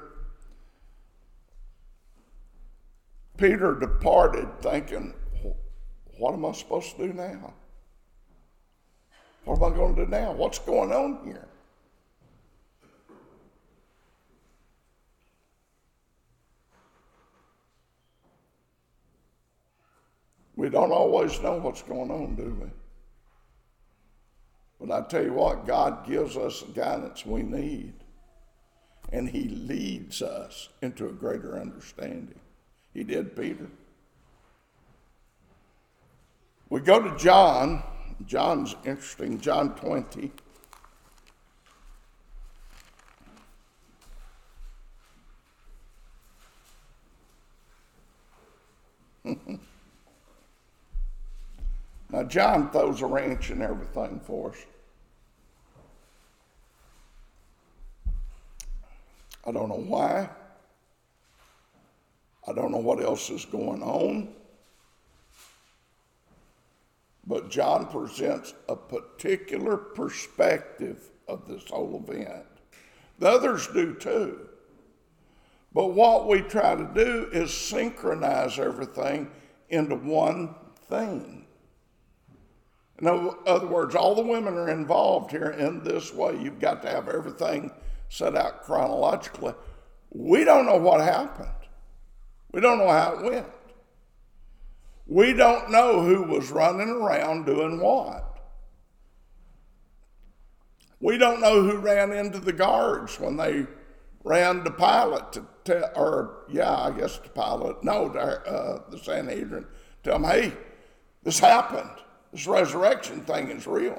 departed thinking, what am I supposed to do now? What am I going to do now? What's going on here? We don't always know what's going on, do we? But I tell you what, God gives us the guidance we need, and he leads us into a greater understanding. He did Peter. We go to John. John's interesting. John 20. Now, John throws a wrench in everything for us. I don't know why. I don't know what else is going on. But John presents a particular perspective of this whole event. The others do too. But what we try to do is synchronize everything into one thing. In other words, all the women are involved here in this way. You've got to have everything set out chronologically. We don't know what happened. We don't know how it went. We don't know who was running around doing what. We don't know who ran into the guards when they ran to Pilate to the Sanhedrin. Tell them, hey, this happened. This resurrection thing is real.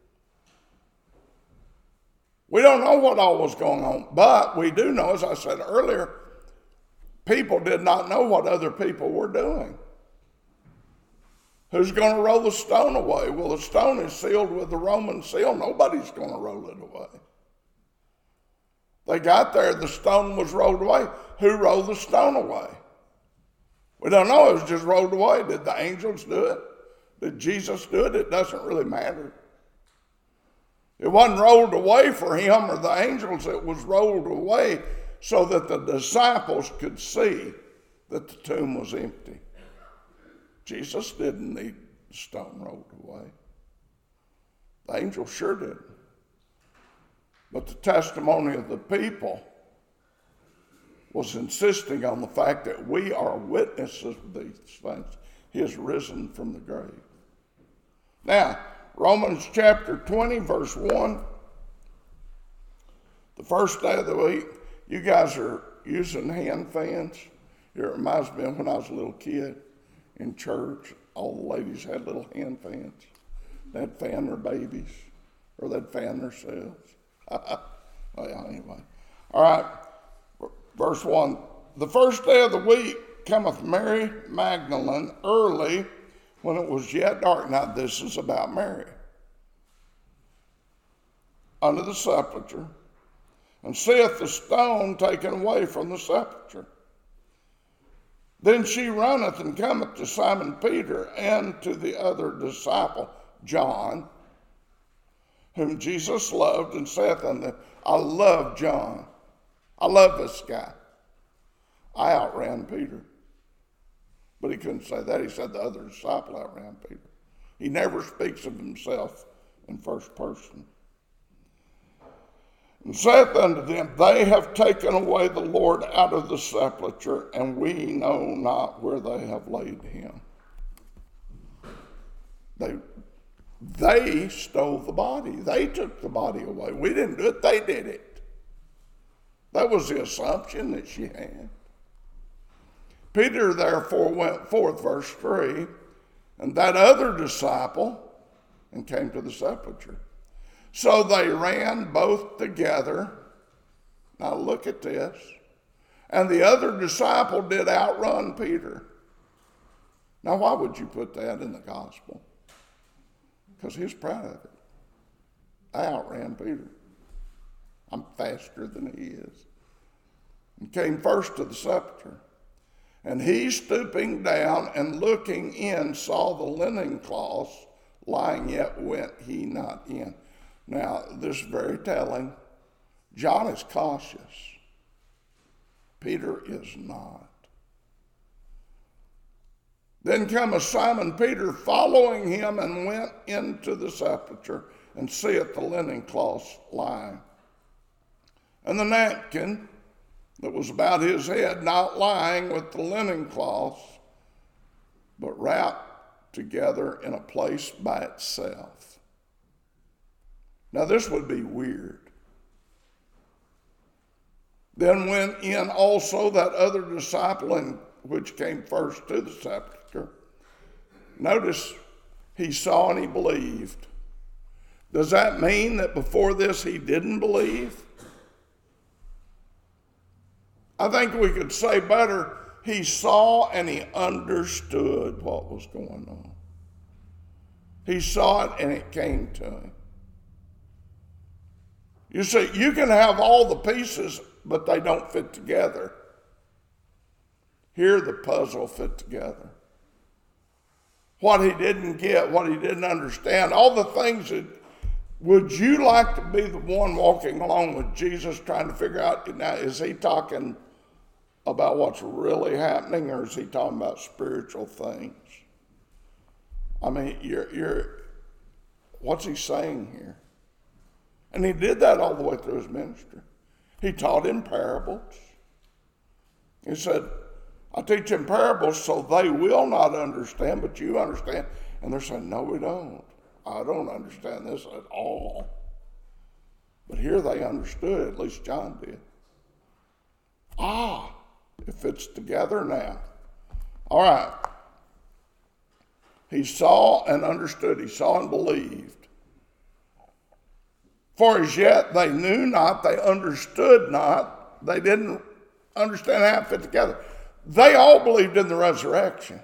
We don't know what all was going on, but we do know, as I said earlier, people did not know what other people were doing. Who's going to roll the stone away? Well, the stone is sealed with the Roman seal. Nobody's going to roll it away. They got there, the stone was rolled away. Who rolled the stone away? We don't know. It was just rolled away. Did the angels do it? Did Jesus do it? It doesn't really matter. It wasn't rolled away for him or the angels. It was rolled away so that the disciples could see that the tomb was empty. Jesus didn't need the stone rolled away. The angels sure did. But the testimony of the people was insisting on the fact that we are witnesses of these things. He has risen from the grave. Now, Romans chapter 20, verse 1. The first day of the week, you guys are using hand fans. It reminds me of when I was a little kid in church. All the ladies had little hand fans. They'd fan their babies, or they'd fan themselves. Well, anyway. All right, verse 1. The first day of the week cometh Mary Magdalene early, when it was yet dark. Now, this is about Mary. Unto the sepulchre, and seeth the stone taken away from the sepulchre. Then she runneth and cometh to Simon Peter and to the other disciple, John, whom Jesus loved, and saith unto them, I love John. I love this guy. I outran Peter. But he couldn't say that. He said the other disciple outran Peter. He never speaks of himself in first person. And saith unto them, they have taken away the Lord out of the sepulchre, and we know not where they have laid him. They stole the body. They took the body away. We didn't do it. They did it. That was the assumption that she had. Peter therefore went forth, verse 3, and that other disciple, and came to the sepulchre. So they ran both together. Now look at this. And the other disciple did outrun Peter. Now why would you put that in the gospel? Because he was proud of it. I outran Peter. I'm faster than he is. And came first to the sepulchre. And he, stooping down and looking in, saw the linen cloths lying, yet went he not in. Now, this is very telling. John is cautious. Peter is not. Then cometh Simon Peter following him, and went into the sepulchre, and seeth the linen cloths lying, and the napkin that was about his head not lying with the linen cloths, but wrapped together in a place by itself. Now this would be weird. Then went in also that other disciple, which came first to the sepulchre. Notice, he saw and he believed. Does that mean that before this he didn't believe? I think we could say better, he saw and he understood what was going on. He saw it and it came to him. You see, you can have all the pieces, but they don't fit together. Here the puzzle fit together. What he didn't get, what he didn't understand, all the things that, would you like to be the one walking along with Jesus trying to figure out, now is he talking about what's really happening or is he talking about spiritual things? I mean, what's he saying here? And he did that all the way through his ministry. He taught in parables. He said, I teach in parables so they will not understand, but you understand. And they're saying, no, we don't. I don't understand this at all. But here they understood, at least John did. It fits together now. All right. He saw and understood. He saw and believed. For as yet they knew not, they understood not, they didn't understand how it fit together. They all believed in the resurrection.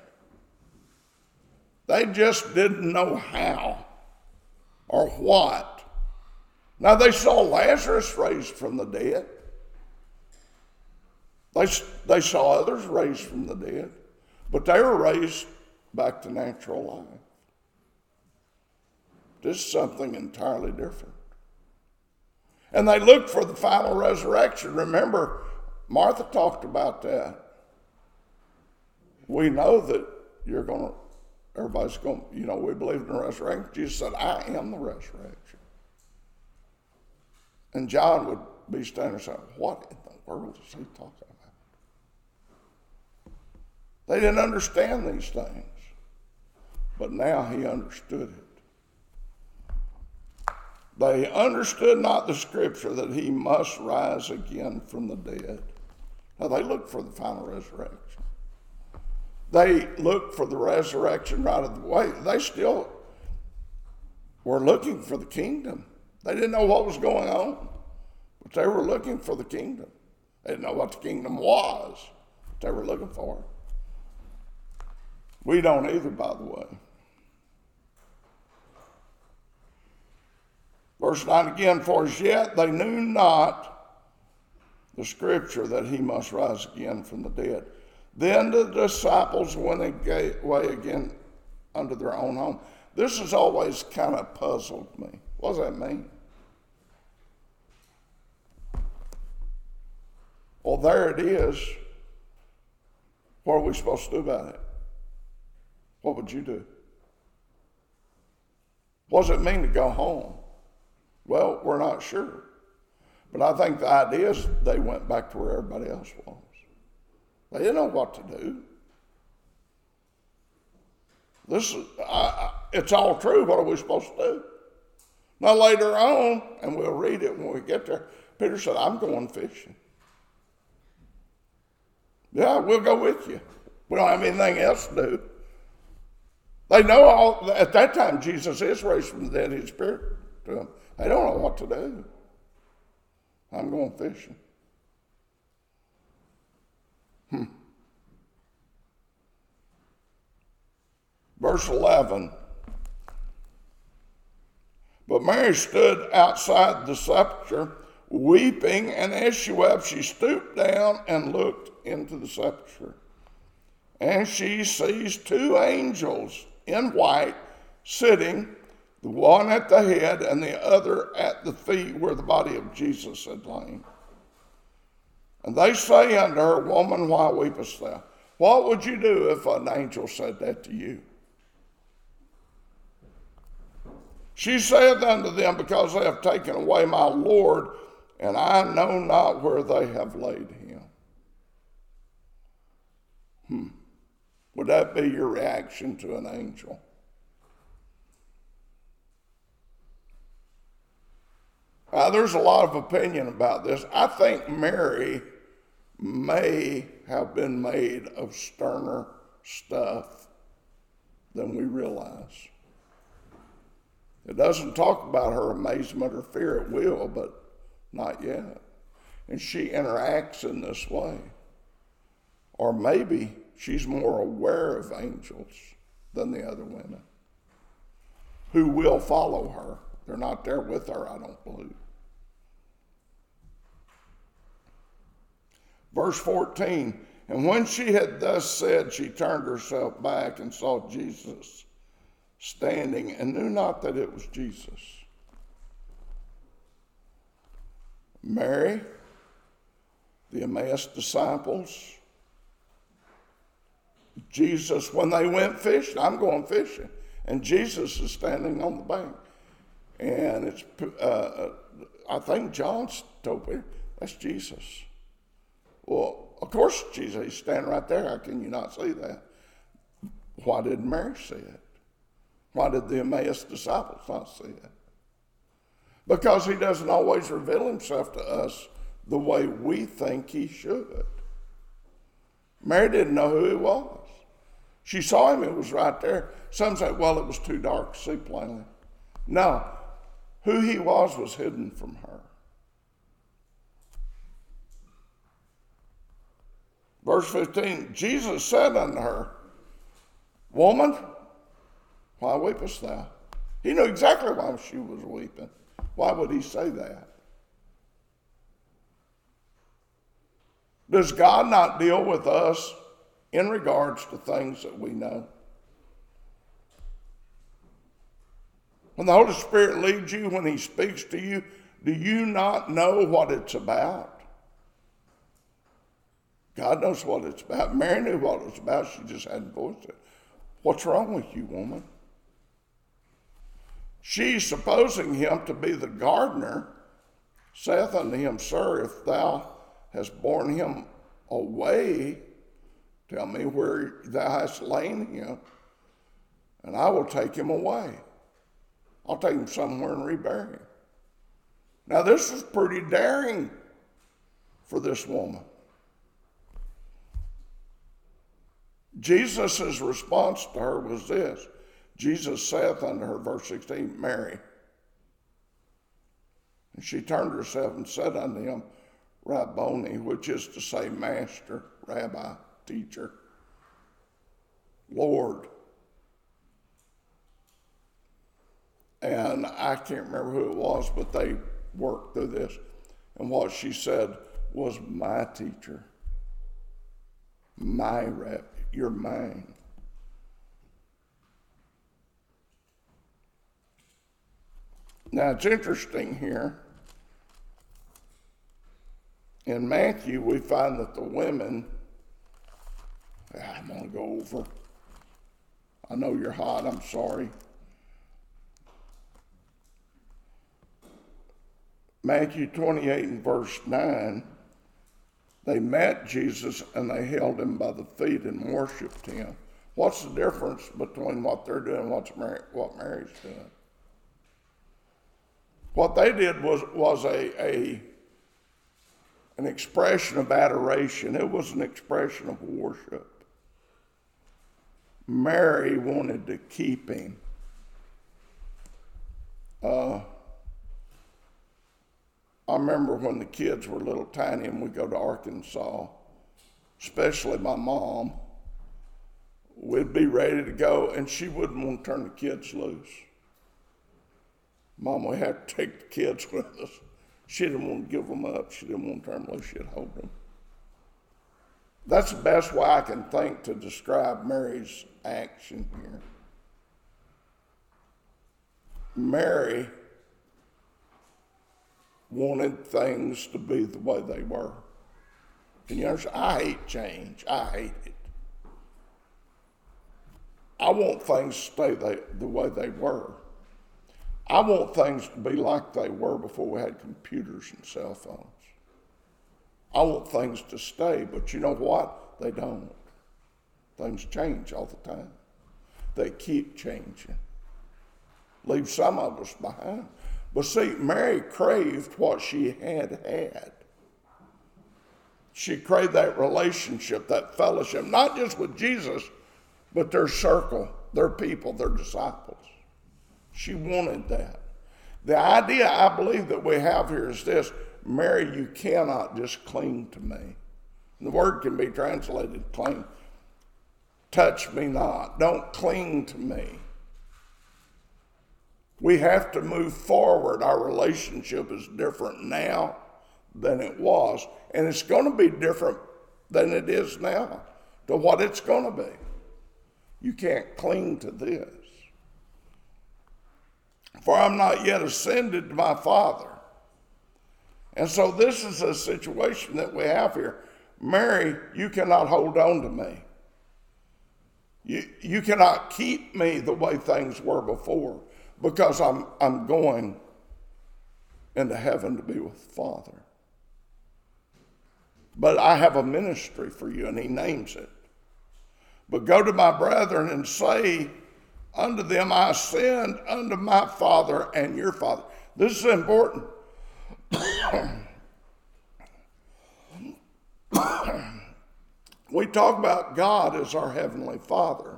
They just didn't know how or what. Now they saw Lazarus raised from the dead. They saw others raised from the dead, but they were raised back to natural life. This is something entirely different. And they looked for the final resurrection. Remember, Martha talked about that. We know that everybody's going to, we believe in the resurrection. Jesus said, I am the resurrection. And John would be standing there saying, what in the world is he talking about? They didn't understand these things. But now he understood it. They understood not the scripture that he must rise again from the dead. Now they looked for the final resurrection. They looked for the resurrection right of the way. They still were looking for the kingdom. They didn't know what was going on, but they were looking for the kingdom. They didn't know what the kingdom was, but they were looking for it. We don't either, by the way. Verse 9 again, for as yet they knew not the scripture that he must rise again from the dead. Then the disciples went away again unto their own home. This has always kind of puzzled me. What does that mean? Well, there it is. What are we supposed to do about it? What would you do? What does it mean to go home? Well, we're not sure. But I think the idea is they went back to where everybody else was. They didn't know what to do. It's all true. What are we supposed to do? Now later on, and we'll read it when we get there, Peter said, I'm going fishing. Yeah, we'll go with you. We don't have anything else to do. They know at that time Jesus is raised from the dead, his spirit to them. They don't know what to do. I'm going fishing. Verse 11. But Mary stood outside the sepulchre, weeping, and as she wept, she stooped down and looked into the sepulchre. And she sees two angels in white sitting, the one at the head and the other at the feet where the body of Jesus had lain. And they say unto her, Woman, why weepest thou? What would you do if an angel said that to you? She saith unto them, Because they have taken away my Lord, and I know not where they have laid him. Would that be your reaction to an angel? There's a lot of opinion about this. I think Mary may have been made of sterner stuff than we realize. It doesn't talk about her amazement or fear. It will, but not yet. And she interacts in this way. Or maybe she's more aware of angels than the other women who will follow her. They're not there with her, I don't believe. Verse 14, and when she had thus said, she turned herself back and saw Jesus standing and knew not that it was Jesus. Mary, the Emmaus disciples, Jesus, when they went fishing, I'm going fishing, and Jesus is standing on the bank. And it's, I think John's told me, that's Jesus. Well, of course, Jesus, he's standing right there. How can you not see that? Why didn't Mary see it? Why did the Emmaus disciples not see it? Because he doesn't always reveal himself to us the way we think he should. Mary didn't know who he was. She saw him, it was right there. Some say, well, it was too dark to see plainly. No, who he was hidden from her. Verse 15, Jesus said unto her, woman, why weepest thou? He knew exactly why she was weeping. Why would he say that? Does God not deal with us in regards to things that we know? When the Holy Spirit leads you, when he speaks to you, do you not know what it's about? God knows what it's about. Mary knew what it was about. She just hadn't voiced it. What's wrong with you, woman? She, supposing him to be the gardener, saith unto him, Sir, if thou hast borne him away, tell me where thou hast lain him, and I will take him away. I'll take him somewhere and rebury him. Now, this is pretty daring for this woman. Jesus' response to her was this. Jesus saith unto her, verse 16, Mary. And she turned herself and said unto him, Rabboni, which is to say, Master, Rabbi, Teacher, Lord. And I can't remember who it was, but they worked through this. And what she said was, my teacher, my rabbi, you're mine. Now, it's interesting here. In Matthew, we find that the women, I'm going to go over. I know you're hot, I'm sorry. Matthew 28 and verse 9, they met Jesus and they held him by the feet and worshiped him. What's the difference between what they're doing and what Mary's doing? What they did was an expression of adoration. It was an expression of worship. Mary wanted to keep him. I remember when the kids were little tiny and we'd go to Arkansas, especially my mom, we'd be ready to go and she wouldn't want to turn the kids loose. Mom, we had to take the kids with us. She didn't want to give them up. She didn't want to turn them loose. She'd hold them. That's the best way I can think to describe Mary's action here. Mary wanted things to be the way they were. And you understand? I hate change. I hate it. I want things to stay the way they were. I want things to be like they were before we had computers and cell phones. I want things to stay, but you know what? They don't. Things change all the time. They keep changing. Leave some of us behind. But see, Mary craved what she had. She craved that relationship, that fellowship, not just with Jesus, but their circle, their people, their disciples. She wanted that. The idea I believe that we have here is this: Mary, you cannot just cling to me. The word can be translated cling. Touch me not. Don't cling to me. We have to move forward. Our relationship is different now than it was. And it's going to be different than it is now to what it's going to be. You can't cling to this. For I'm not yet ascended to my Father. And so this is a situation that we have here. Mary, you cannot hold on to me. You cannot keep me the way things were before, because I'm going into heaven to be with the Father. But I have a ministry for you, and he names it. But go to my brethren and say unto them, I ascend unto my Father and your Father. This is important. We talk about God as our Heavenly Father.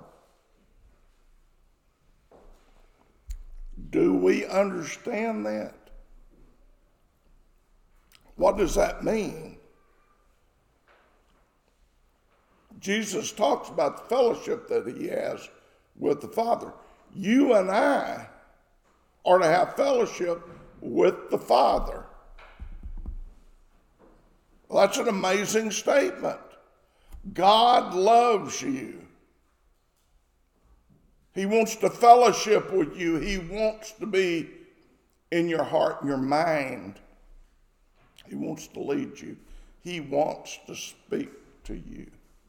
Do we understand that? What does that mean? Jesus talks about the fellowship that he has with the Father. You and I are to have fellowship with the Father. Well, that's an amazing statement. God loves you. He wants to fellowship with you. He wants to be in your heart and your mind. He wants to lead you. He wants to speak to you.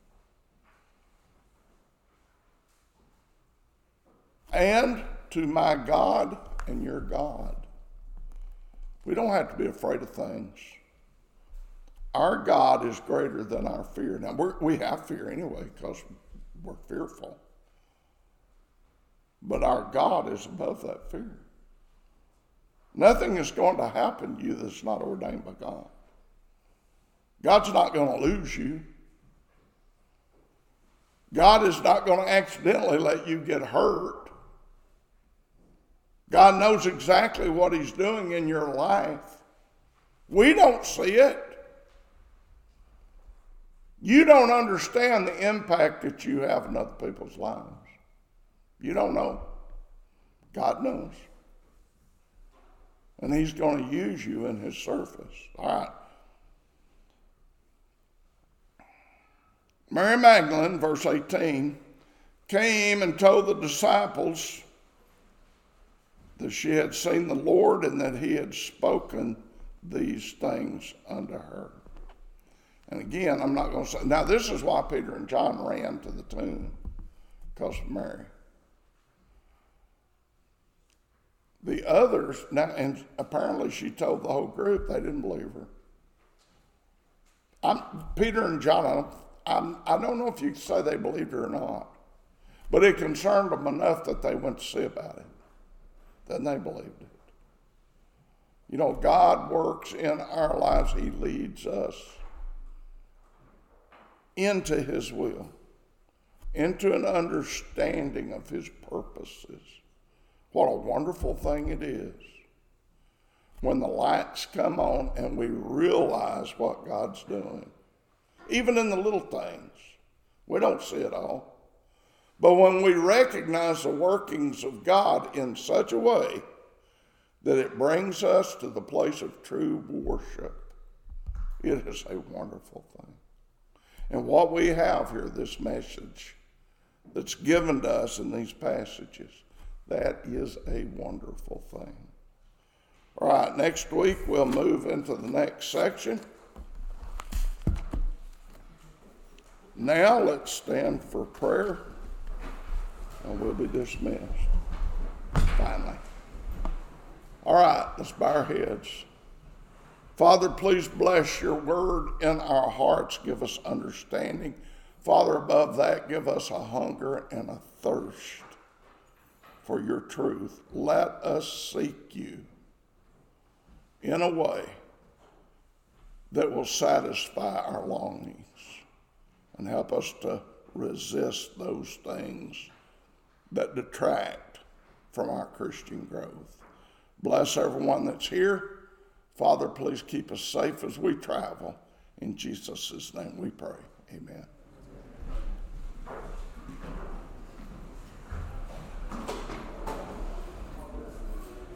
And to my God and your God. We don't have to be afraid of things. Our God is greater than our fear. Now, we have fear anyway because we're fearful. But our God is above that fear. Nothing is going to happen to you that's not ordained by God. God's not going to lose you. God is not going to accidentally let you get hurt. God knows exactly what he's doing in your life. We don't see it. You don't understand the impact that you have in other people's lives. You don't know. God knows. And he's going to use you in his service. All right. Mary Magdalene, verse 18, came and told the disciples that she had seen the Lord and that he had spoken these things unto her. And again, I'm not going to say, now this is why Peter and John ran to the tomb, because of Mary. The others, now, and apparently she told the whole group, they didn't believe her. Peter and John, I don't know if you can say they believed her or not, but it concerned them enough that they went to see about it. Then they believed it. You know, God works in our lives. He leads us into his will, into an understanding of his purposes. What a wonderful thing it is when the lights come on and we realize what God's doing. Even in the little things. We don't see it all. But when we recognize the workings of God in such a way that it brings us to the place of true worship, it is a wonderful thing. And what we have here, this message that's given to us in these passages, that is a wonderful thing. All right, next week we'll move into the next section. Now let's stand for prayer, and we'll be dismissed. Finally. All right, let's bow our heads. Father, please bless your word in our hearts. Give us understanding. Father, above that, give us a hunger and a thirst for your truth. Let us seek you in a way that will satisfy our longings and help us to resist those things that detract from our Christian growth. Bless everyone that's here. Father, please keep us safe as we travel. In Jesus' name we pray. Amen.